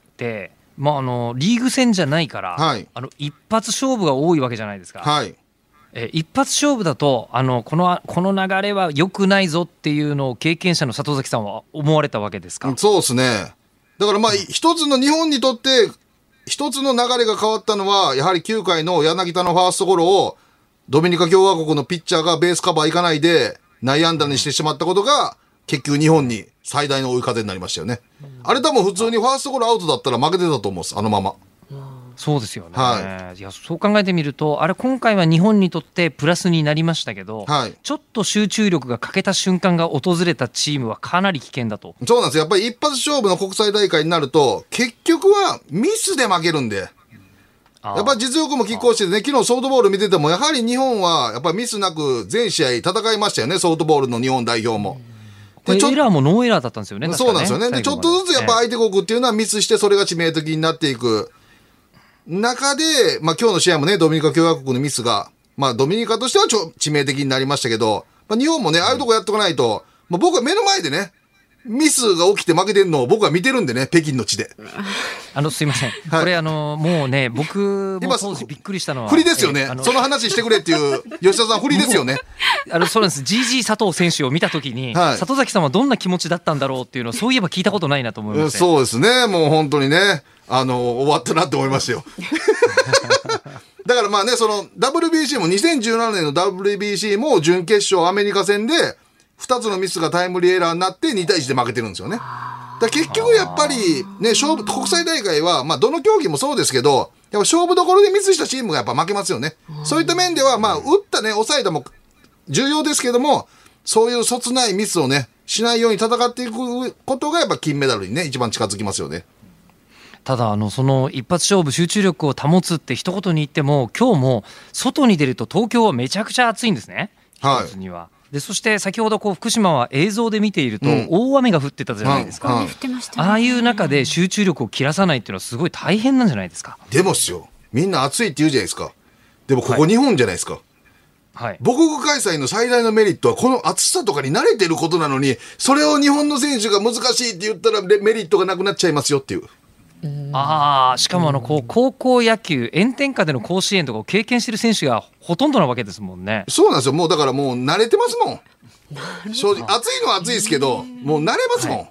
まあ、あのリーグ戦じゃないから、はい、あの一発勝負が多いわけじゃないですか、はい、え一発勝負だとあのこの、この流れは良くないぞっていうのを経験者の里崎さんは思われたわけですか。 そうですね。だからまあ一つの日本にとって一つの流れが変わったのはやはりきゅうかいの柳田のファーストゴロをドミニカ共和国のピッチャーがベースカバーいかないで内野安打にしてしまったことが結局日本に最大の追い風になりましたよね、うん、あれ多分普通にファーストゴロアウトだったら負けてたと思うんです、あのまま。 そうですよね、はい、いやそう考えてみるとあれ今回は日本にとってプラスになりましたけど、はい、ちょっと集中力が欠けた瞬間が訪れたチームはかなり危険だと。 そうなんですよ。やっぱり一発勝負の国際大会になると結局はミスで負けるんで、やっぱり実力も拮抗しててね、昨日ソフトボール見ててもやはり日本はやっぱりミスなく全試合戦いましたよね、ソフトボールの日本代表も。 でエラーもノーエラーだったんですよね。 そうなんですよね。でちょっとずつやっぱ相手国っていうのはミスしてそれが致命的になっていく中で、まあ今日の試合もねドミニカ共和国のミスが、まあドミニカとしてはちょ致命的になりましたけど、まあ、日本もねああいうとこやっておかないと、まあ、僕は目の前でねミスが起きて負けてるのを僕は見てるんでね、北京の地で。 あのすいません、はい、これあのもうね僕も当時びっくりしたのは振りですよね、その話してくれっていう吉田さん振りですよね。 あのそうなんです。 ジージー 佐藤選手を見たときに、はい、里崎さんはどんな気持ちだったんだろうっていうのをそういえば聞いたことないなと思いまして、 そうですね、もう本当にねあの終わったなって思いましたよ。だからまあねその ダブリュービーシー もにせんじゅうななねんの ダブリュービーシー も準決勝アメリカ戦でふたつのミスがタイムリーエラーになってにたいいちで負けてるんですよね。だ結局やっぱりね勝負国際大会はまあどの競技もそうですけどやっぱ勝負どころでミスしたチームがやっぱ負けますよね。そういった面ではまあ打ったね抑えたも重要ですけどもそういうそつないミスをねしないように戦っていくことがやっぱ金メダルにね一番近づきますよね。 ただあのその一発勝負集中力を保つって一言に言っても今日も外に出ると東京はめちゃくちゃ暑いんですね。はい、一つにはでそして先ほどこう福島は映像で見ていると大雨が降ってたじゃないですか、うんうん、ああいう中で集中力を切らさないっていうのはすごい大変なんじゃないですか。 でもっすよみんな暑いって言うじゃないですか。でもここ日本じゃないですか、はい、母国開催の最大のメリットはこの暑さとかに慣れてることなのにそれを日本の選手が難しいって言ったらメリットがなくなっちゃいますよっていう。 あしかもあのこう高校野球炎天下での甲子園とかを経験している選手がほとんどなわけですもんね。 そうなんですよ。もうだからもう慣れてますもん。正直暑いのは暑いですけどもう慣れますもん、はい、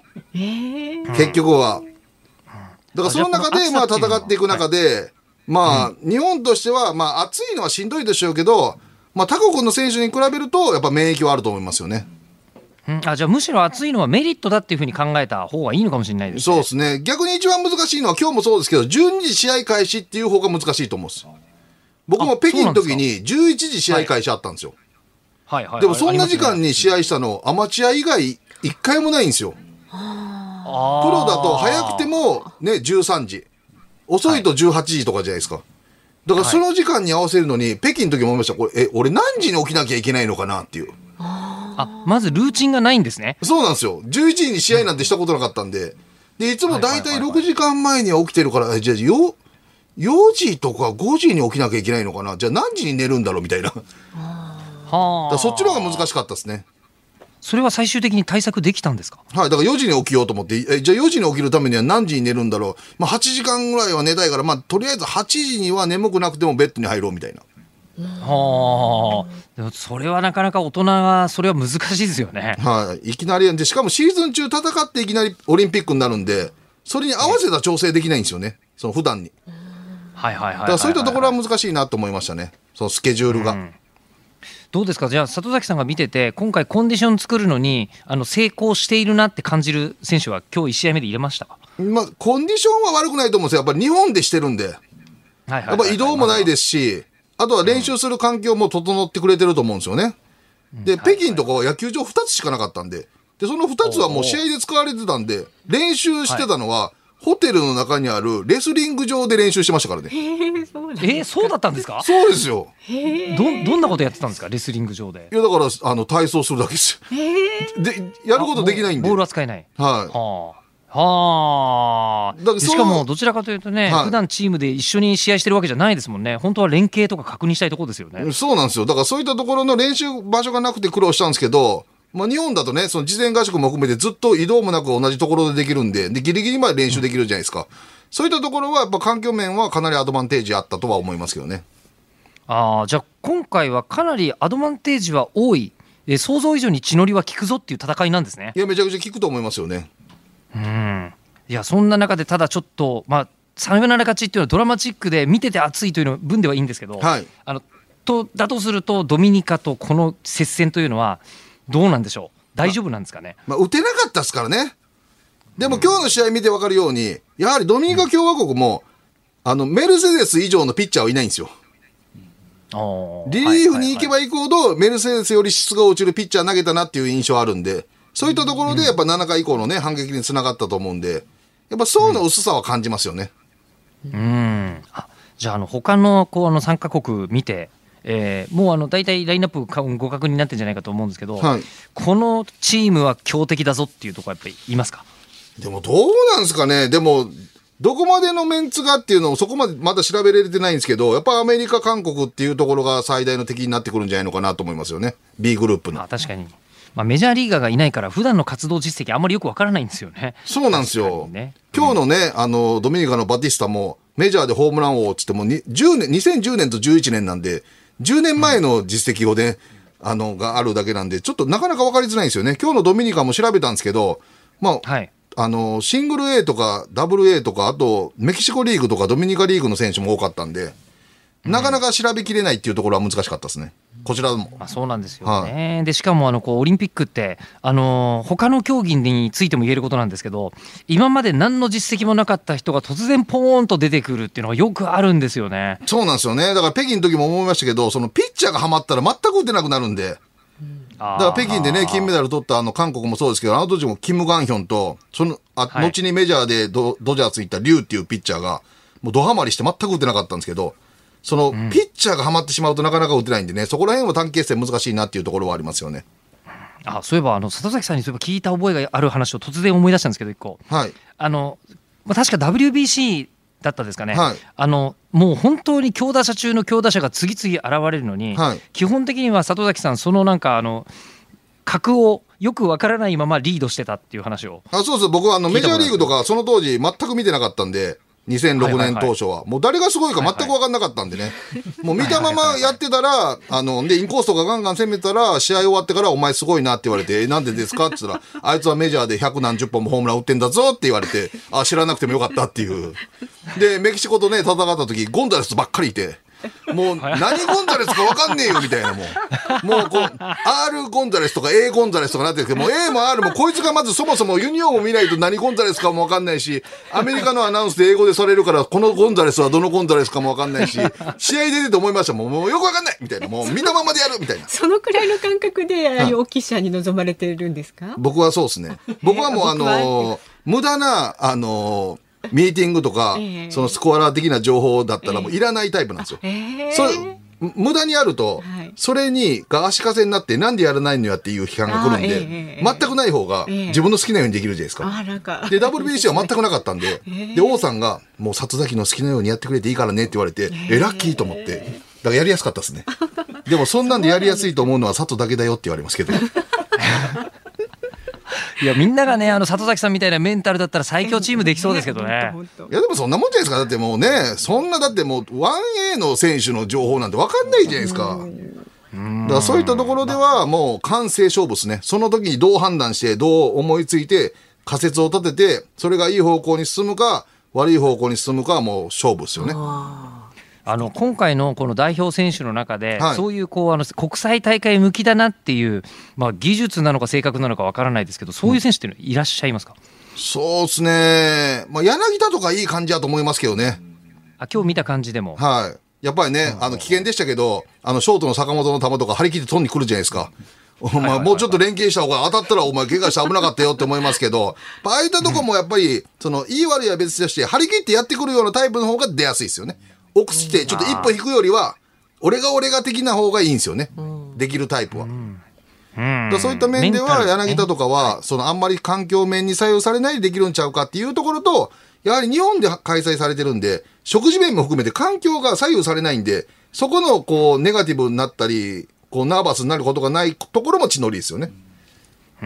結局は。だからその中でまあ戦っていく中でまあ日本としてはまあ暑いのはしんどいでしょうけどまあ他国の選手に比べるとやっぱ免疫はあると思いますよね。 うん、あじゃあむしろ暑いのはメリットだっていうふうに考えた方がいいのかもしれないですね。 そうですね。逆に一番難しいのは今日もそうですけどじゅうにじ試合開始っていう方が難しいと思うんです。僕も北京の時にじゅういちじ試合開始あったんですよ。はいはいはい、でもそんな時間に試合したのアマチュア以外いっかいもないんですよ。プロだと早くても、ね、じゅうさんじ遅いとじゅうはちじとかじゃないですか。だからその時間に合わせるのに北京の時も思いました。これえ俺何時に起きなきゃいけないのかなっていう。 あ、まずルーチンがないんですね。 そうなんですよ。じゅういちじに試合なんてしたことなかったんで。で、いつもだいたいろくじかんまえには起きてるから、じゃあよ、よじとかごじに起きなきゃいけないのかな。じゃあ何時に寝るんだろうみたいな。はあ。そっちの方が難しかったですね。 それは最終的に対策できたんですか？ はい。だからよじに起きようと思って、え、じゃあよじに起きるためには何時に寝るんだろう。まあはちじかんぐらいは寝たいから、まあとりあえずはちじには眠くなくてもベッドに入ろうみたいな。 はあ。でもそれはなかなか大人はそれは難しいですよね。 はい。いきなりで、しかもシーズン中戦っていきなりオリンピックになるんで、それに合わせた調整できないんですよね。その普段に。 はいはいはい。 だからそういったところは難しいなと思いましたね。そのスケジュールが。うん、 どうですか？じゃあ里崎さんが見てて、今回コンディション作るのにあの成功しているなって感じる選手は今日いち試合目で入れましたか？ まあコンディションは悪くないと思うんですよ。やっぱり日本でしてるんで。やっぱ移動もないですし、あとは練習する環境も整ってくれてると思うんですよね。で、北京とかは野球場ふたつしかなかったんで、で、そのふたつはもう試合で使われてたんで、練習してたのは、ホテルの中にあるレスリング場で練習してましたからね。 えー、そうだったんですか？ そうですよ。 ど、どんなことやってたんですか？レスリング場で。 いや、だから、あの、体操するだけですよ。で、やることできないんで。 ボールは使えない。 はい。 はあ。はあ。しかもどちらかというとね、はい、普段チームで一緒に試合してるわけじゃないですもんね。本当は連携とか確認したいところですよね。 そうなんですよ。だからそういったところの練習場所がなくて苦労したんですけど、まあ、日本だとね、その事前合宿も含めてずっと移動もなく同じところでできるんで、でギリギリまで練習できるじゃないですか。うん、そういったところはやっぱ環境面はかなりアドバンテージあったとは思いますけどね。 ああ、じゃあ今回はかなりアドバンテージは多い、え想像以上に血のりは効くぞっていう戦いなんですね。 いや、めちゃくちゃ効くと思いますよね。 うん。いや、そんな中でただちょっと、まあ、サヨナラ勝ちっていうのはドラマチックで見てて熱いというの分ではいいんですけど、はい、あのとだとするとドミニカとこの接戦というのはどうなんでしょう？大丈夫なんですかね？ まあ、打てなかったですからね。でも今日の試合見て分かるように、やはりドミニカ共和国も、うん、あのメルセデス以上のピッチャーはいないんですよ。うん、リリーフに行けば行くほどメルセデスより質が落ちるピッチャー投げたなっていう印象あるんで、そういったところでやっぱななかい以降のね、反撃につながったと思うんで、やっぱ層の薄さは感じますよね。 うん。うんあじゃあ、あの他のこうあのさんカ国見て、えー、もうあの大体ラインナップご確認になってるんじゃないかと思うんですけど、はい、このチームは強敵だぞっていうところはやっぱり言いますか？ でもどうなんですかね。でもどこまでのメンツがっていうのをそこまでまだ調べられてないんですけど、やっぱアメリカ韓国っていうところが最大の敵になってくるんじゃないのかなと思いますよね。 B グループの。 あ確かに、まあ、メジャーリーガーがいないから普段の活動実績あんまりよくわからないんですよね。 そうなんですよ、ね、今日のね、あのドミニカのバティスタもメジャーでホームラン王って言ってもじゅうねんにせんじゅうねんとじゅういちねんなんでじゅうねんまえの実績をね、うん、あのがあるだけなんでちょっとなかなか分かりづらいんですよね。今日のドミニカも調べたんですけど、まあ、はい、あのシングル A とかダブル A とかあとメキシコリーグとかドミニカリーグの選手も多かったんで、なかなか調べきれないっていうところは難しかったですね。こちらも。 あ、そうなんですよね。はい、でしかもあのこうオリンピックってあの他の競技についても言えることなんですけど、今まで何の実績もなかった人が突然ポーンと出てくるっていうのがよくあるんですよね。 そうなんですよね。だから北京の時も思いましたけど、そのピッチャーがハマったら全く打てなくなるんで。だから北京でね金メダル取ったあの韓国もそうですけど、あの時もキム・ガンヒョンとそのあ、はい、後にメジャーで ド, ドジャース行ったリュウっていうピッチャーがもうドハマりして全く打てなかったんですけど、そのピッチャーがハマってしまうとなかなか打てないんでね、そこら辺は短期決戦難しいなっていうところはありますよね。 あ、そういえばあの里崎さんにそういえば聞いた覚えがある話を突然思い出したんですけど、一個、はい、あのまあ、確か ダブリュービーシー だったですかね、はい、あのもう本当に強打者中の強打者が次々現れるのに、はい、基本的には里崎さんそのなんかあの格をよくわからないままリードしてたっていう話を。 あ、そうそう、僕はあのメジャーリーグとかその当時全く見てなかったんで、にせんろくねん当初は、はいはいはい、もう誰がすごいか全く分かんなかったんでね、はいはい、もう見たままやってたらあのでインコースとかガンガン攻めたら試合終わってからお前すごいなって言われて、えなんでですかって言ったらあいつはメジャーで百何十本もホームラン打ってんだぞって言われて、あ知らなくてもよかったっていう。でメキシコとね戦った時ゴンザレスばっかりいて、もう何ゴンザレスか分かんねえよみたいな、もうもうこう R ゴンザレスとか A ゴンザレスとかなってるけど、もう A も R もこいつがまずそもそもユニオンを見ないと何ゴンザレスかも分かんないし、アメリカのアナウンスで英語でされるからこのゴンザレスはどのゴンザレスかも分かんないし、試合出てて思いましたもん、もうよく分かんないみたいな、もう見たままでやるみたいな。 そのくらいの感覚でああいうお記者に臨まれてるんですか？ 僕はそうですね。僕はもうあのー、無駄なあのーミーティングとか、えー、そのスコアラー的な情報だったらもういらないタイプなんですよ。えー、それ無駄にあると、はい、それにが足かせになってなんでやらないのやっていう批判が来るんで、えー、全くない方が自分の好きなようにできるじゃないですか。えー、なんかで ダブリュービーシー は全くなかったんで、えー、で王さんがもう里崎の好きなようにやってくれていいからねって言われて、えー、えラッキーと思ってだからやりやすかったですね。でもそんなんでやりやすいと思うのは里だけだよって言われますけど。 いやみんながねあの里崎さんみたいなメンタルだったら最強チームできそうですけどね。 いやでもそんなもんじゃないですか。だってもうねそんなだってもう ワンエー の選手の情報なんて分かんないじゃないですか。だからそういったところではもう感性勝負ですね。その時にどう判断してどう思いついて仮説を立ててそれがいい方向に進むか悪い方向に進むかはもう勝負ですよね。 あの今回のこの代表選手の中で、はい、そういうこうあの国際大会向きだなっていう、まあ、技術なのか性格なのかわからないですけどそういう選手っていうのいらっしゃいますか？ うん、そうですね、まあ、柳田とかいい感じだと思いますけどね。 あ今日見た感じでも、 はい、やっぱりね、うん、あの危険でしたけどあのショートの坂本の球とか張り切って取りに来るじゃないですか。お前もうちょっと連携した方が当たったらお前怪我して危なかったよって思いますけどああいったとこもやっぱりそのいい悪いは別として張り切ってやってくるようなタイプの方が出やすいですよね。奥してちょっと一歩引くよりは俺が俺が的な方がいいんですよね、うん、できるタイプは、うんうん、だそういった面では柳田とかはそのあんまり環境面に左右されないでできるんちゃうかっていうところとやはり日本で開催されてるんで食事面も含めて環境が左右されないんでそこのこうネガティブになったりこうナーバスになることがないところも血のりですよね。うん、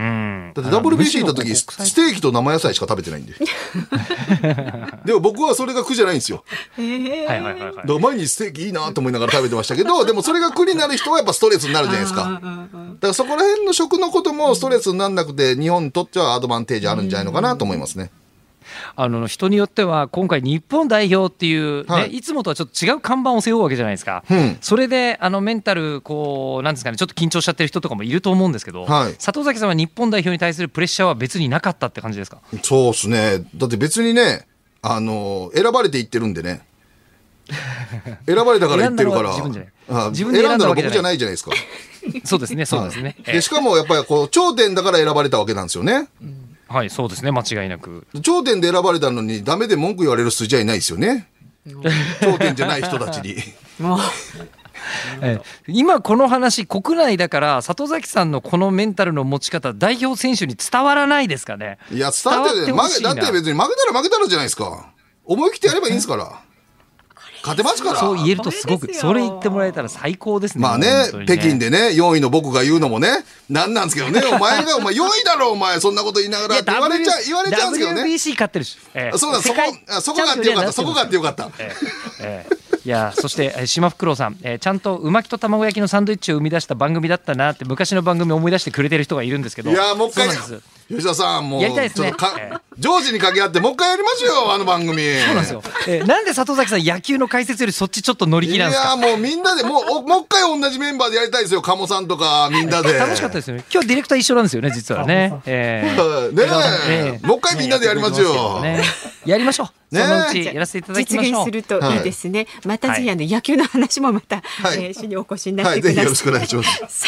だって ダブリュービーシー 行った時ステーキと生野菜しか食べてないんででも僕はそれが苦じゃないんですよ。だから毎日ステーキいいなと思いながら食べてましたけどでもそれが苦になる人はやっぱストレスになるじゃないですか。だからそこら辺の食のこともストレスにならなくて日本にとってはアドバンテージあるんじゃないのかなと思いますね。 あの人によっては今回日本代表っていう、ねはい、いつもとはちょっと違う看板を背負うわけじゃないですか、うん、それであのメンタルこうなんですかねちょっと緊張しちゃってる人とかもいると思うんですけど、はい、里崎さんは日本代表に対するプレッシャーは別になかったって感じですか？ そうですね。だって別にねあの選ばれていってるんでね選ばれたから言ってるから自分じゃないあ自分で選んだのは僕じゃないじゃないですかそうですねそうですね、 はい、でしかもやっぱりこう頂点だから選ばれたわけなんですよね、うんはいそうですね間違いなく頂点で選ばれたのにダメで文句言われる筋合いないですよね頂点じゃない人たちにえ今この話国内だから里崎さんのこのメンタルの持ち方代表選手に伝わらないですかね。 いや伝わってて負けだって別に負けたら負けたらじゃないですか。思い切ってやればいいんですから勝てますから。 そう言えるとすごくそれ言ってもらえたら最高ですね。 まあ ね, ね北京でねよんいの僕が言うのもねなんなんですけどねお前がお前よんいだろお前そんなこと言いながらって言われちゃ言われちゃうんですけどね。 ダブリュービーシー 勝ってるし、えー、 そうだそこそこがあってよかったそこがあってよかった、えーえーいやそして島袋さん、えー、ちゃんとうまきと卵焼きのサンドイッチを生み出した番組だったなって昔の番組を思い出してくれてる人がいるんですけどいやもう一回吉田さんもうやりたいですね。 ちょっとか、えー、上司に掛け合ってもう一回やりますよあの番組。 そうなんですよ、えー、なんで里崎さん野球の解説よりそっちちょっと乗り気なんですか？ いやもうみんなでもうもう一回同じメンバーでやりたいですよ鴨さんとかみんなで楽しかったですよね。今日ディレクター一緒なんですよね実はね、えー、ねえ、えー、もう一回みんなでやりますよ、 ね、やりましょう、ね、そのうちやらせていただきましょう。 実現するといいですね、はい、また次あの野球の話もまた、はいえー、主にお越しになってください、はい、ぜひよろしくお願いします。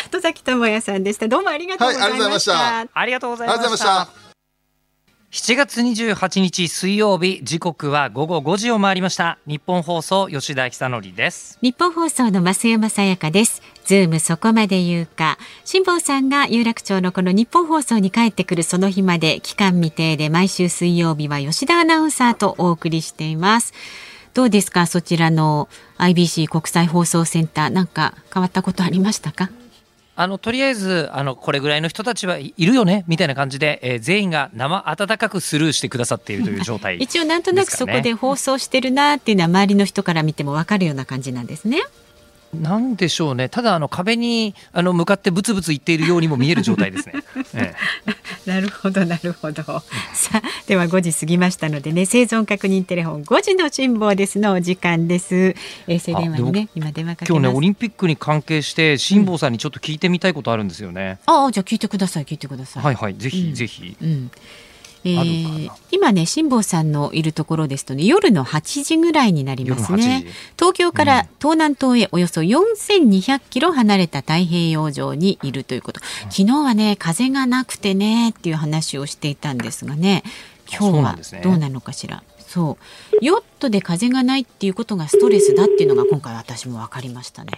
里崎智也さんでした。どうもありがとうございました、はい、 ありがとうございました。しちがつにじゅうはちにち水曜日時刻は午後ごじを回りました。日本放送吉田久典です。 日本放送の増山さやかです。ズームそこまで言うか辛坊さんが有楽町のこの日本放送に帰ってくるその日まで期間未定で毎週水曜日は吉田アナウンサーとお送りしています。どうですかそちらの アイビーシー 国際放送センターなんか変わったことありましたか？ あのとりあえずあのこれぐらいの人たちはいるよねみたいな感じで、えー、全員が生温かくスルーしてくださっているという状態ですかね。 一応なんとなくそこで放送してるなっていうのは周りの人から見ても分かるような感じなんですね。 なんでしょうね。ただあの壁にあの向かってブツブツ言っているようにも見える状態ですね、ええ、なるほどなるほど。さあではごじ過ぎましたのでね生存確認テレフォンごじの辛坊ですのお時間です。衛星電話にね今電話かけます。 今日ねオリンピックに関係して辛坊さんにちょっと聞いてみたいことあるんですよね、 うん、ああじゃあ聞いてください聞いてください。 はいはいぜひ、うん、ぜひ、 うんえー、今ね辛坊さんのいるところですとね夜のはちじぐらいになりますね。東京から東南東へおよそよんせんにひゃくキロ離れた太平洋上にいるということ。昨日はね風がなくてねっていう話をしていたんですがね今日はどうなのかしら。そうヨットで風がないっていうことがストレスだっていうのが今回私も分かりましたね。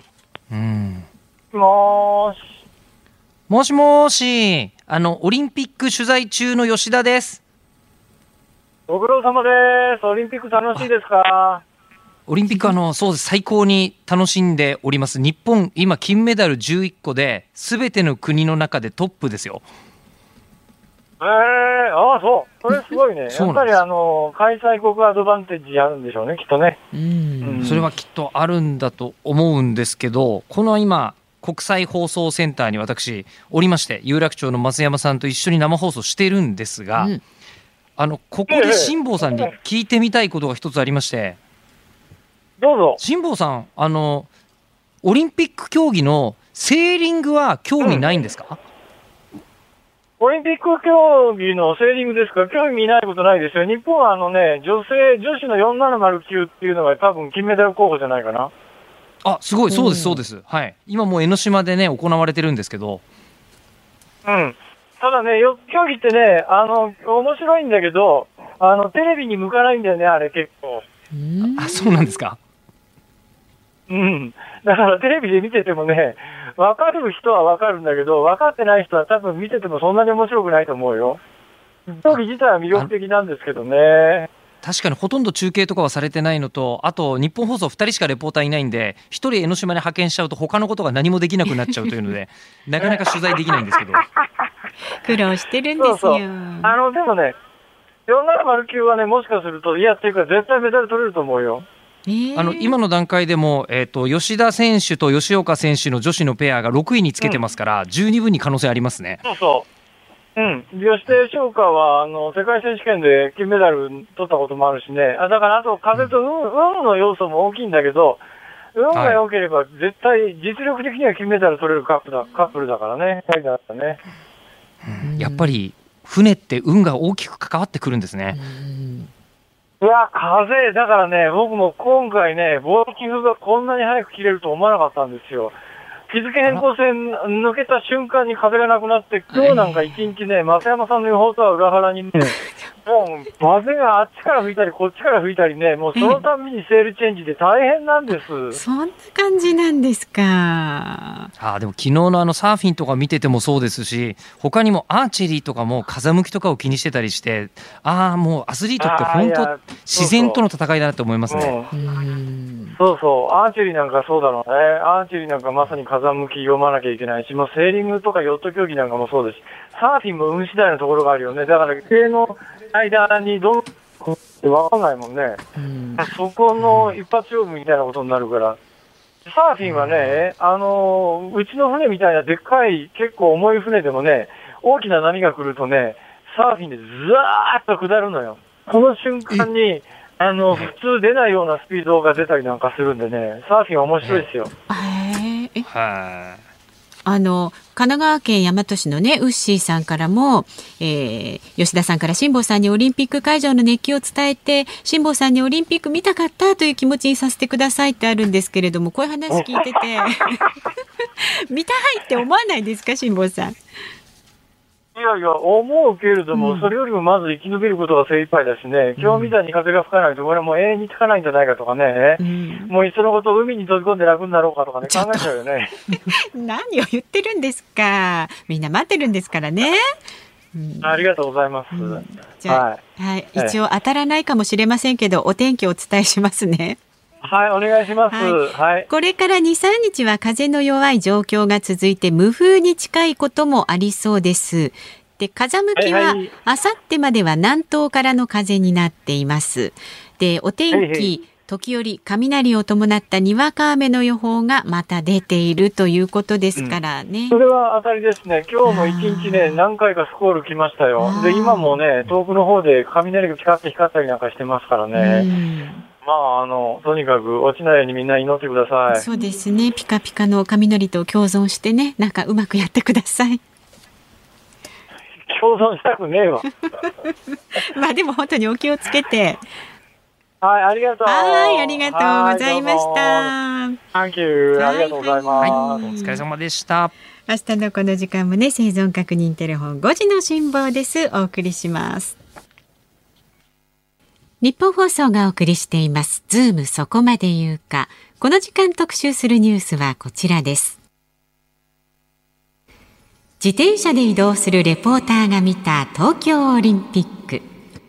うん。 もーし。 もしもーし、あの、オリンピック取材中の吉田です。 ご苦労様です。オリンピック楽しいですか？ オリンピックあの、そうです。最高に楽しんでおります。日本、今、金メダルじゅういっこで、すべての国の中でトップですよ。 えー、ああ、そう。それすごいね。 そうやっぱりあの、開催国アドバンテージあるんでしょうね、きっとね。 うん、それはきっとあるんだと思うんですけど、この今、国際放送センターに私おりまして、有楽町の増山さんと一緒に生放送しているんですが、うん、あのここで辛坊さんに聞いてみたいことが一つありまして、 どうぞ。 辛坊さん、あのオリンピック競技のセーリングは興味ないんですか？うん、 オリンピック競技のセーリングですか？興味ないことないですよ。日本はあのね、女性、女子のよんななまるきゅうっていうのが多分金メダル候補じゃないかな。 あ、すごい、そうです、そうです。はい。今もう江ノ島でね、行われてるんですけど。 うん。ただね、よ競技ってね、あの、面白いんだけど、あの、テレビに向かないんだよね、あれ結構。 あ、そうなんですか？ うん。だからテレビで見ててもね、わかる人はわかるんだけど、わかってない人は多分見ててもそんなに面白くないと思うよ。競技自体は魅力的なんですけどね。 確かにほとんど中継とかはされてないのと、あと日本放送ふたりしかレポーターいないんで、ひとり江ノ島に派遣しちゃうと他のことが何もできなくなっちゃうというのでなかなか取材できないんですけど苦労してるんですよ。 そうそう、あのでもね、よんななまるきゅうはね、もしかするといやっていうか絶対メダル取れると思うよ。 えー、あの今の段階でも、えーと、吉田選手と吉岡選手の女子のペアがろくいにつけてますから、うん、十二分に可能性ありますね。 そうそう、うん、吉田吉岡はあの世界選手権で金メダル取ったこともあるしね。あだからあと風と運、うん、運の要素も大きいんだけど、運が良ければ絶対実力的には金メダル取れるカップだカップルだからね。だったね、 うん、やっぱり船って運が大きく関わってくるんですね。 いや、風、だからね、僕も今回ね、ボール寄付がこんなに早く切れると思わなかったんですよ。日付変更線抜けた瞬間に風がなくなって、今日なんか一日ね、増山さんの予報とは裏腹にね、もう風があっちから吹いたりこっちから吹いたりね、もうそのたびにセールチェンジで大変なんです。 そんな感じなんですか。 あでも昨日のあのサーフィンとか見ててもそうですし、他にもアーチェリーとかも風向きとかを気にしてたりして、ああもうアスリートって本当自然との戦いだなと思いますね。 うん、そうそう、アーチェリーなんかそうだろうね。アーチェリーなんかまさに風向き読まなきゃいけないし、もうセーリングとかヨット競技なんかもそうですし、サーフィンも運次第のところがあるよね。だから手の間にどんどんって分かんないもんね、うん、そこの一発勝負みたいなことになるから。サーフィンはね、あのうちの船みたいなでっかい結構重い船でもね、大きな波が来るとね、サーフィンでずーっと下るのよ。この瞬間にあの普通出ないようなスピードが出たりなんかするんでね、サーフィンは面白いですよ。 へえ。あの神奈川県大和市のねウッシーさんからも、えー、吉田さんから辛坊さんにオリンピック会場の熱気を伝えて、辛坊さんにオリンピック見たかったという気持ちにさせてくださいってあるんですけれども、こういう話聞いてて見たいって思わないですか、辛坊さん。 いやいや、思うけれども、うん、それよりもまず生き延びることが精一杯だしね、今日みたいに風が吹かないと、これはもう永遠につかないんじゃないかとかね、うん、もういっそのことを海に飛び込んで楽になろうかとかね、考えちゃうよね。 何を言ってるんですか。みんな待ってるんですからね。 うん、ありがとうございます。うん、 じゃあ、はいはい、一応当たらないかもしれませんけど、お天気をお伝えしますね。 はい、お願いします。はいはい、 これからに、さんにちは風の弱い状況が続いて、無風に近いこともありそうです。で風向きはあさってまでは南東からの風になっています。でお天気、はいはい、時折雷を伴ったにわか雨の予報がまた出ているということですからね、 うん、それは当たりですね。今日も一日ね何回かスコール来ましたよ。で今もね遠くの方で雷が光って光ったりなんかしてますからね、うん、まああのとにかく落ちないようにみんな祈ってください。 そうですね、ピカピカの雷と共存してね、なんかうまくやってください。 共存したくねえわ。 まあでも本当にお気をつけて。 はい、ありがとう。 はい、ありがとうございました。 サンキュー、ありがとうございます。はいはい、 お疲れ様でした。 明日のこの時間もね、生存確認テレフォンごじの辛抱です。お送りします。 日本放送がお送りしていますズームそこまで言うか。この時間特集するニュースはこちらです。自転車で移動するレポーターが見た東京オリンピック。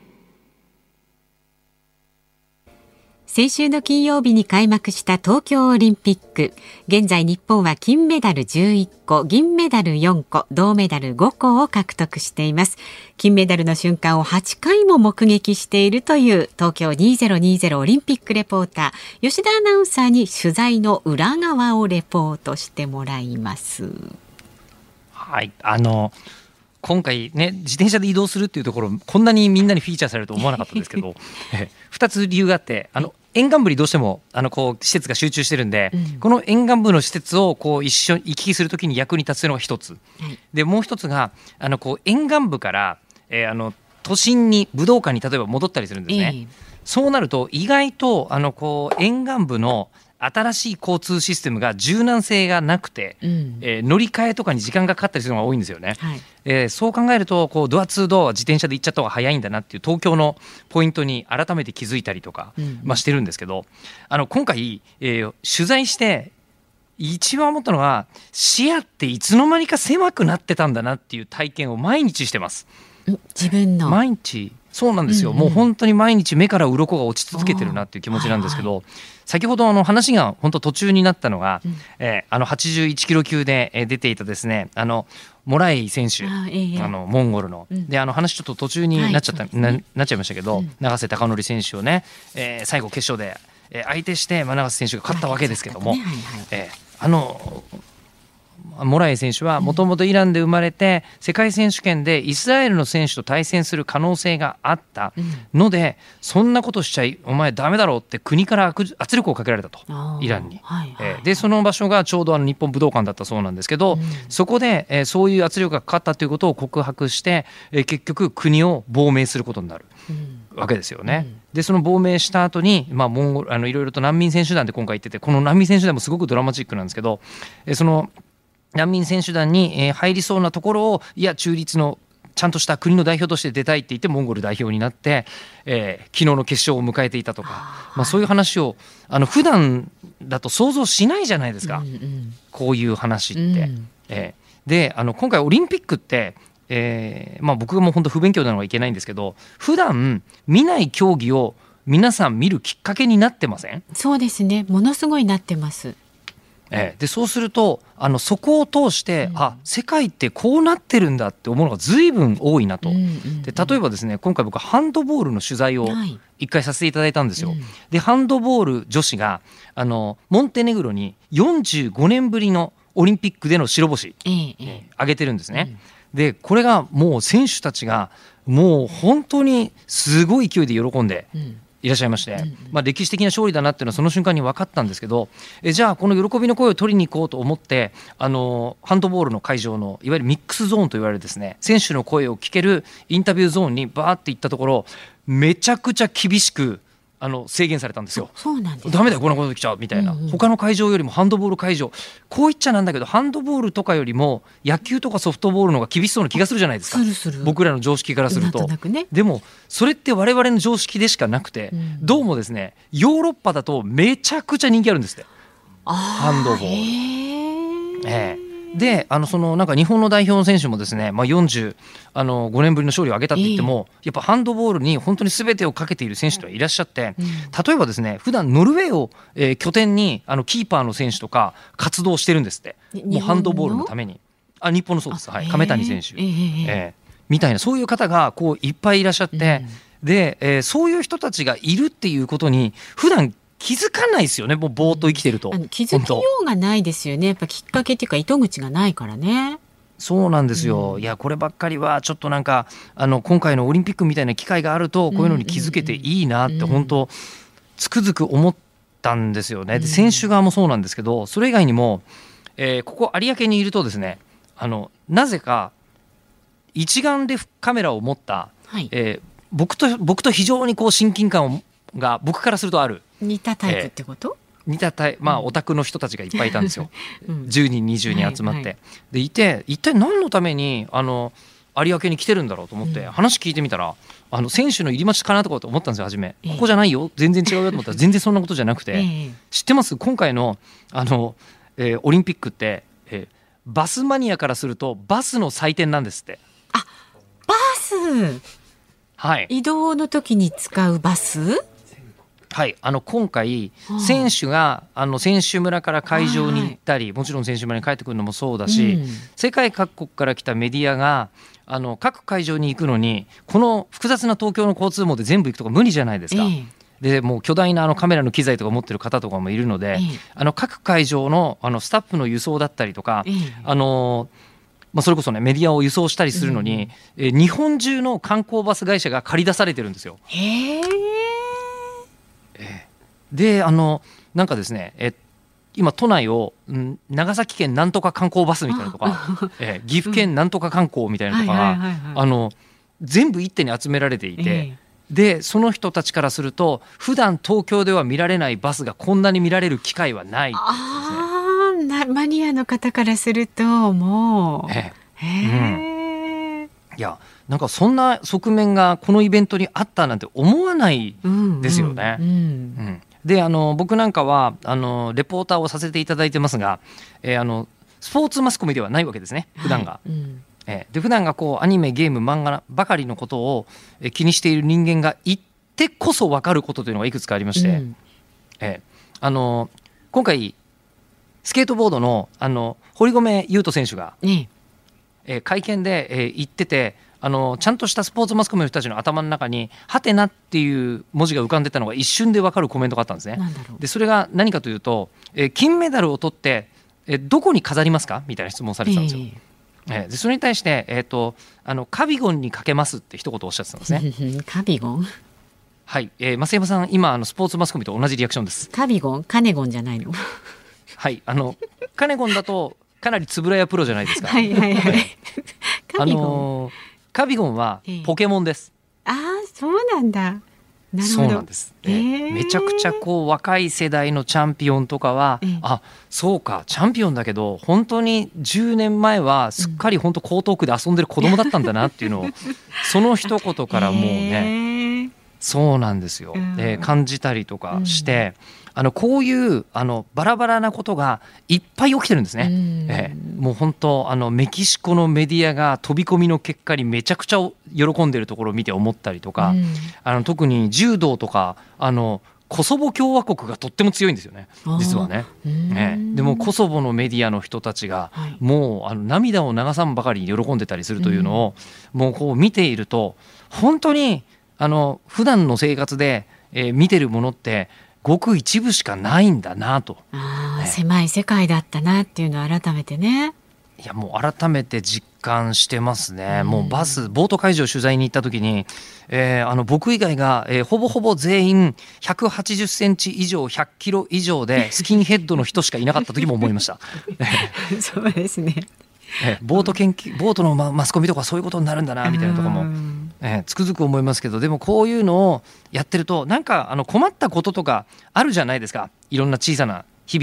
先週の金曜日に開幕した東京オリンピック。現在日本は金メダルじゅういっこ、銀メダルよんこ、銅メダルごこを獲得しています。金メダルの瞬間をはちかいも目撃しているという東京にせんにじゅうオリンピックレポーター、吉田アナウンサーに取材の裏側をレポートしてもらいます。 はい、あの今回ね、自転車で移動するっていうところ、こんなにみんなにフィーチャーされると思わなかったんですけどふたつ理由があって、あの沿岸部にどうしてもあのこう施設が集中してるんで、うん、この沿岸部の施設をこう一緒に行き来するときに役に立つのが一つ、はい、でもう一つがあのこう沿岸部から、えー、あの都心に武道館に例えば戻ったりするんですね、えー、そうなると意外とあのこう沿岸部の新しい交通システムが柔軟性がなくて、うんえー、乗り換えとかに時間がかかったりするのが多いんですよね、はいえー、そう考えるとこうドアツードア自転車で行っちゃった方が早いんだなっていう東京のポイントに改めて気づいたりとか、うんまあ、してるんですけど、あの今回、えー、取材して一番思ったのは、視野っていつの間にか狭くなってたんだなっていう体験を毎日してます。 自分の毎日そうなんですよ、うんうん、もう本当に毎日目から鱗が落ち続けてるなっていう気持ちなんですけど、はいはい、先ほどあの話が本当途中になったのが、うんえー、あのはちじゅういちキロ級で出ていたですね、あのモラエイ選手、あ、えー、あのモンゴルの、うん、であの話ちょっと途中になっちゃった、はいね、な, なっちゃいましたけど、うん、永瀬貴則選手をね、えー、最後決勝で、えー、相手して、まあ、永瀬選手が勝ったわけですけども、はいはいえー、あのモラエイ選手はもともとイランで生まれて、世界選手権でイスラエルの選手と対戦する可能性があったので、そんなことしちゃいお前ダメだろうって国から圧力をかけられたと、イランに、はいはいえー、でその場所がちょうどあの日本武道館だったそうなんですけど、うん、そこで、えー、そういう圧力がかかったということを告白して、えー、結局国を亡命することになる、うん、わけですよね、うん、でその亡命した後に、まあ、モンゴルあのいろいろと難民選手団で今回言ってて、この難民選手団もすごくドラマチックなんですけど、えー、その難民選手団に入りそうなところを、いや中立のちゃんとした国の代表として出たいって言ってモンゴル代表になって、えー、昨日の決勝を迎えていたとか、まあ、そういう話をあの普段だと想像しないじゃないですか、うんうん、こういう話って、うんえー、であの今回オリンピックって、えーまあ、僕がもう本当不勉強なのはいけないんですけど、普段見ない競技を皆さん見るきっかけになってません？ そうですね、ものすごいなってます。 ええ、でそうするとあのそこを通して、うん、あ世界ってこうなってるんだって思うのが随分多いなと、うんうんうん、で例えばですね、今回僕はハンドボールの取材を一回させていただいたんですよ、はいうん、でハンドボール女子があのモンテネグロによんじゅうごねんぶりのオリンピックでの白星、えええー、挙げてるんですね、うん、でこれがもう選手たちがもう本当にすごい勢いで喜んで、うんいらっしゃいまして、まあ、歴史的な勝利だなっていうのはその瞬間に分かったんですけど、えじゃあこの喜びの声を取りに行こうと思って、あのハンドボールの会場のいわゆるミックスゾーンと言われるですね、選手の声を聞けるインタビューゾーンにバーって行ったところ、めちゃくちゃ厳しくあの制限されたんですよ。 そうなんですね、 ダメだよこんなこと来ちゃうみたいな、うんうん、他の会場よりもハンドボール会場、こう言っちゃなんだけどハンドボールとかよりも野球とかソフトボールの方が厳しそうな気がするじゃないですか。 するする、 僕らの常識からするとなんとなくね。 でもそれって我々の常識でしかなくて、うん、どうもですねヨーロッパだとめちゃくちゃ人気あるんですって、ハンドボール、えーであのそのなんか日本の代表の選手もですね、まあ、よんじゅうごねんぶりの勝利を挙げたって言っても、えー、やっぱハンドボールに本当に全てをかけている選手がいらっしゃって、うん、例えばですね普段ノルウェーを、えー、拠点にあのキーパーの選手とか活動してるんですって、もうハンドボールのために。あ日本のそうです、はい、亀谷選手、えーえー、みたいなそういう方がこういっぱいいらっしゃって、うん、で、えー、そういう人たちがいるっていうことに普段気づかないですよね、もうぼーっと生きてると。 あの気づきようがないですよね、やっぱきっかけっていうか糸口がないからね。 そうなんですよ、うん、いやこればっかりはちょっとなんかあの今回のオリンピックみたいな機会があるとこういうのに気づけていいなって本当つくづく思ったんですよね。で選手側もそうなんですけど、それ以外にも、えー、ここ有明にいるとですね、あのなぜか一眼レフカメラを持った、はいえー、僕と僕と非常にこう親近感が僕からするとある似たタイプってこと、 えー、似たタイプ、まあオタクの人たちがいっぱいいたんですよ、うん、じゅうにんにじゅうにん集まって、はいはい、でいて一体何のためにあの有明に来てるんだろうと思って話聞いてみたら、 あの選手の入り待ちかなとかと思ったんですよ初め、えー、ここじゃないよ全然違うよと思ったら全然そんなことじゃなくて、えー、知ってます今回の、あの、えー、オリンピックって、えー、バスマニアからするとバスの祭典なんですって。 あ、バス、はい、移動の時に使うバス、 はい、あの今回選手があの選手村から会場に行ったり、もちろん選手村に帰ってくるのもそうだし、うん、世界各国から来たメディアがあの各会場に行くのにこの複雑な東京の交通網で全部行くとか無理じゃないですか、えー、でもう巨大なあのカメラの機材とか持ってる方とかもいるので、えー、あの各会場 の, あのスタッフの輸送だったりとか、えーあのまあ、それこそねメディアを輸送したりするのに、うん、え日本中の観光バス会社が借り出されてるんですよ。 へー、 であのなんかですねえ今都内を、うん、長崎県なんとか観光バスみたいなのとか、え岐阜県なんとか観光みたいなのとかが、あの全部一手に集められていて、えー、でその人たちからすると普段東京では見られないバスがこんなに見られる機会はないですね。 あなマニアの方からするともう、えーえーうん、いやなんかそんな側面がこのイベントにあったなんて思わないですよね。うんうんうんであの僕なんかはあのレポーターをさせていただいてますが、えー、あのスポーツマスコミではないわけですね普段が、はいうんえー、で普段がこうアニメゲーム漫画ばかりのことを、えー、気にしている人間が言ってこそ分かることというのがいくつかありまして、うんえー、あの今回スケートボード の, あの堀米雄斗選手が、ねえー、会見で、えー、言っててあのちゃんとしたスポーツマスコミの人たちの頭の中にハテナっていう文字が浮かんでたのが一瞬で分かるコメントがあったんですね。でそれが何かというと、えー、金メダルを取って、えー、どこに飾りますかみたいな質問をされてたんですよ、えーえー、でそれに対して、えー、とあのカビゴンにかけますって一言おっしゃってたんですねカビゴンはい、えー、増山さん今あのスポーツマスコミと同じリアクションです。 カビゴンカネゴンじゃないのはいあのカネゴンだとかなりつぶらやプロじゃないですかはいはいはいカビゴン、あのーカビゴンはポケモンです、 えー、ああそうなんだ。なるほど。 そうなんです、えー、めちゃくちゃこう若い世代のチャンピオンとかは、えー、あそうかチャンピオンだけど本当にじゅうねんまえはすっかり本当江東区で遊んでる子供だったんだなっていうのを、うん、その一言からもうね、えー、そうなんですよ、うんえー、感じたりとかして、うんあのこういうあのバラバラなことがいっぱい起きてるんですね、えー、もう本当あのメキシコのメディアが飛び込みの結果にめちゃくちゃ喜んでるところを見て思ったりとか、あの特に柔道とかあのコソボ共和国がとっても強いんですよね実はね、えー、でもコソボのメディアの人たちがもうあの涙を流さんばかりに喜んでたりするというのをもうこう見ていると本当にあの普段の生活で、えー、見てるものってごく一部しかないんだなと。 あ、ね、狭い世界だったなっていうのを改めてね。 いやもう改めて実感してますね、うん、もうバスボート会場取材に行った時に、えー、あの僕以外が、えー、ほぼほぼ全員ひゃくはちじゅっセンチ以上ひゃっキロ以上でスキンヘッドの人しかいなかった時も思いましたそうですね、 えー、ボート研究ボートのマ、マスコミとかそういうことになるんだなみたいなとこも、えー、つくづく思いますけど、でもこういうのをやってるとなんかあの困ったこととかあるじゃないですか。いろんな小さな日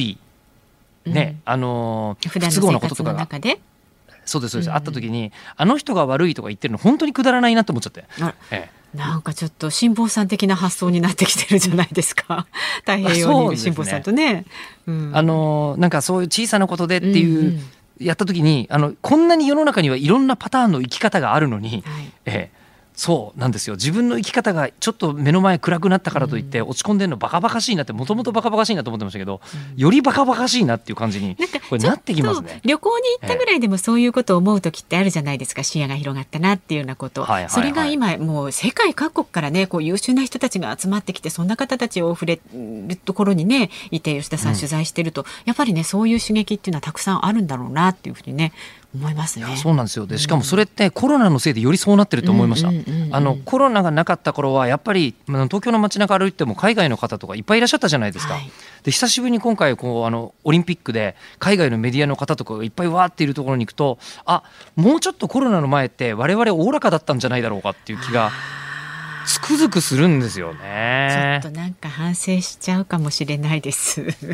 々ね、うん、あのー、不都合なこととかがそうですそうです、うん、あった時にあの人が悪いとか言ってるの本当にくだらないなって思っちゃって、ええ、 なんかちょっと辛坊さん的な発想になってきてるじゃないですか太平洋にいる辛坊さんとね、うん、 あのー、なんかそういう小さなことでっていう、うんうんやった時にあのこんなに世の中にはいろんなパターンの生き方があるのに、はいえー、そうなんですよ。自分の生き方がちょっと目の前暗くなったからといって落ち込んでるのバカバカしいなって、もともとバカバカしいなと思ってましたけど、うん、よりバカバカしいなっていう感じにこれなってきますね。 旅行に行ったぐらいでもそういうことを思う時ってあるじゃないですか、視野が広がったなっていうようなこと、はいはいはい、それが今もう世界各国からねこう優秀な人たちが集まってきて、そんな方たちを触れるところにねいて吉田さん取材してると、うん、やっぱりねそういう刺激っていうのはたくさんあるんだろうなっていうふうにね思いますね。 いやそうなんですよ。でしかもそれってコロナのせいでよりそうなってると思いました、うんうんうんうん、あのコロナがなかった頃はやっぱり東京の街中歩いても海外の方とかいっぱいいらっしゃったじゃないですか、はい、で久しぶりに今回こうあのオリンピックで海外のメディアの方とかがいっぱいわーっているところに行くと、あもうちょっとコロナの前って我々おおらかだったんじゃないだろうかっていう気がつくづくするんですよね。 ちょっとなんか反省しちゃうかもしれないです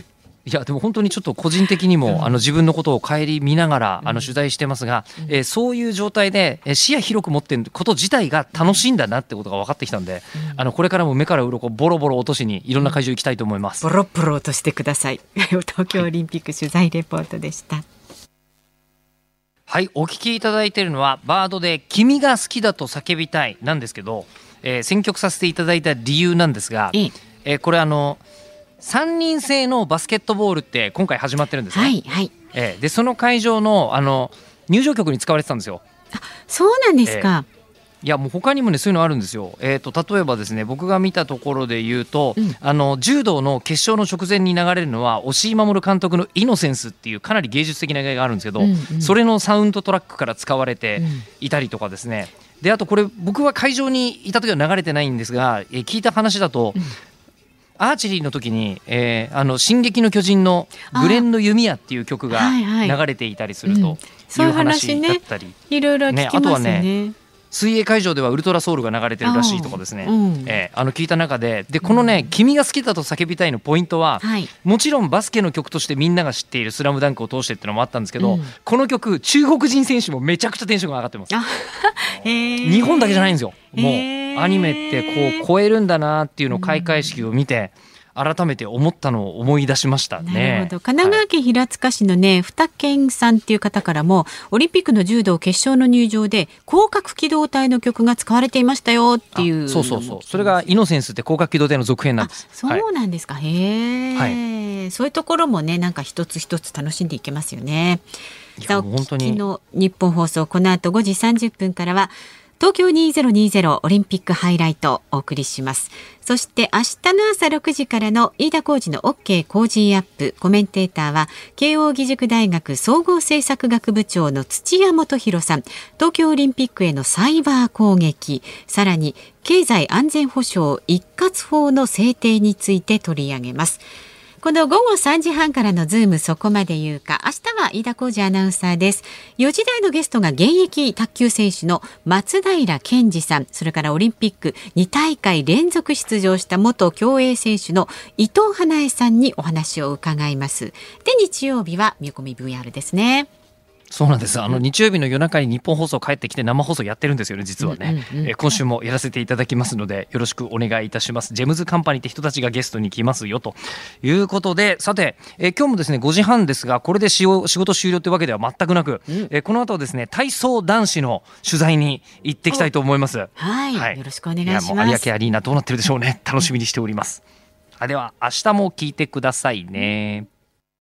いやでも本当にちょっと個人的にも、うん、あの自分のことを顧みながら、うん、あの取材してますが、うんえー、そういう状態で、えー、視野広く持っていること自体が楽しいんだなってことが分かってきたんで、うん、あのこれからも目から鱗ボロボロ落としにいろんな会場行きたいと思います。 ボロボロ落としてください東京オリンピック取材レポートでした。 はい、お聞きいただいているのはバードで君が好きだと叫びたいなんですけど、えー、選曲させていただいた理由なんですが、ええー、これあのさんにん制のバスケットボールって今回始まってるんですね、 はいはいえー、でその会場 の, あの入場曲に使われてたんですよ。 あ、そうなんですか。 えーいやもう他にもねそういうのあるんですよ。えー、と例えばですね僕が見たところで言うと、うん、あの柔道の決勝の直前に流れるのは押井守監督のイノセンスっていうかなり芸術的な映画があるんですけど、うんうん、それのサウンドトラックから使われていたりとかですね、うん、であとこれ僕は会場にいた時は流れてないんですが、えー、聞いた話だと、うんアーチェリーの時に、えー、あの進撃の巨人のグレンの弓矢っていう曲が流れていたりするという話だったり、 いろいろ聞きますよね。あとはね水泳会場ではウルトラソウルが流れてるらしいとかですね、うんえー、あの聞いた中ででこのね、うん、君が好きだと叫びたいのポイントは、はい、もちろんバスケの曲としてみんなが知っているスラムダンクを通してっていうのもあったんですけど、うん、この曲中国人選手もめちゃくちゃテンションが上がってます。 えー、 日本だけじゃないんですよ。もう、えー、アニメってこう超えるんだなっていうのを開会式を見て、うん改めて思ったのを思い出しましたね。 なるほど。神奈川県平塚市のね、二健さんっていう方からもオリンピックの柔道決勝の入場で広角機動隊の曲が使われていましたよっていう。 そうそうそう。それがイノセンスって広角機動隊の続編なんです。 そうなんですか。はい、へえ、はい。そういうところもねなんか一つ一つ楽しんでいけますよね。さあ、本当にの日本放送この後ごじさんじゅっぷんからは東京にせんにじゅうオリンピックハイライトをお送りします。そして明日の朝ろくじからの飯田浩司の OK 工事アップ、コメンテーターは慶應義塾大学総合政策学部長の土屋元弘さん、東京オリンピックへのサイバー攻撃、さらに経済安全保障一括法の制定について取り上げます。このごごさんじはんからのズームそこまで言うか、明日は飯田浩司アナウンサーです。よじ台のゲストが現役卓球選手の松平健二さん、それからオリンピックに大会連続出場した元競泳選手の伊藤華恵さんにお話を伺います。で、日曜日は見込み ブイアール ですね。 そうなんです。あの日曜日の夜中に日本放送帰ってきて生放送やってるんですよね、実はね、うんうんうん、え今週もやらせていただきますのでよろしくお願いいたします。ジェムズカンパニーって人たちがゲストに来ますよということで、さて、え今日もですねごじはんですが、これで仕事終了というわけでは全くなく、うん、えこの後はですね体操男子の取材に行ってきたいと思います。 はい、はい、よろしくお願いします。 いやもう有明アリーナどうなってるでしょうね。楽しみにしております。あでは明日も聞いてくださいね。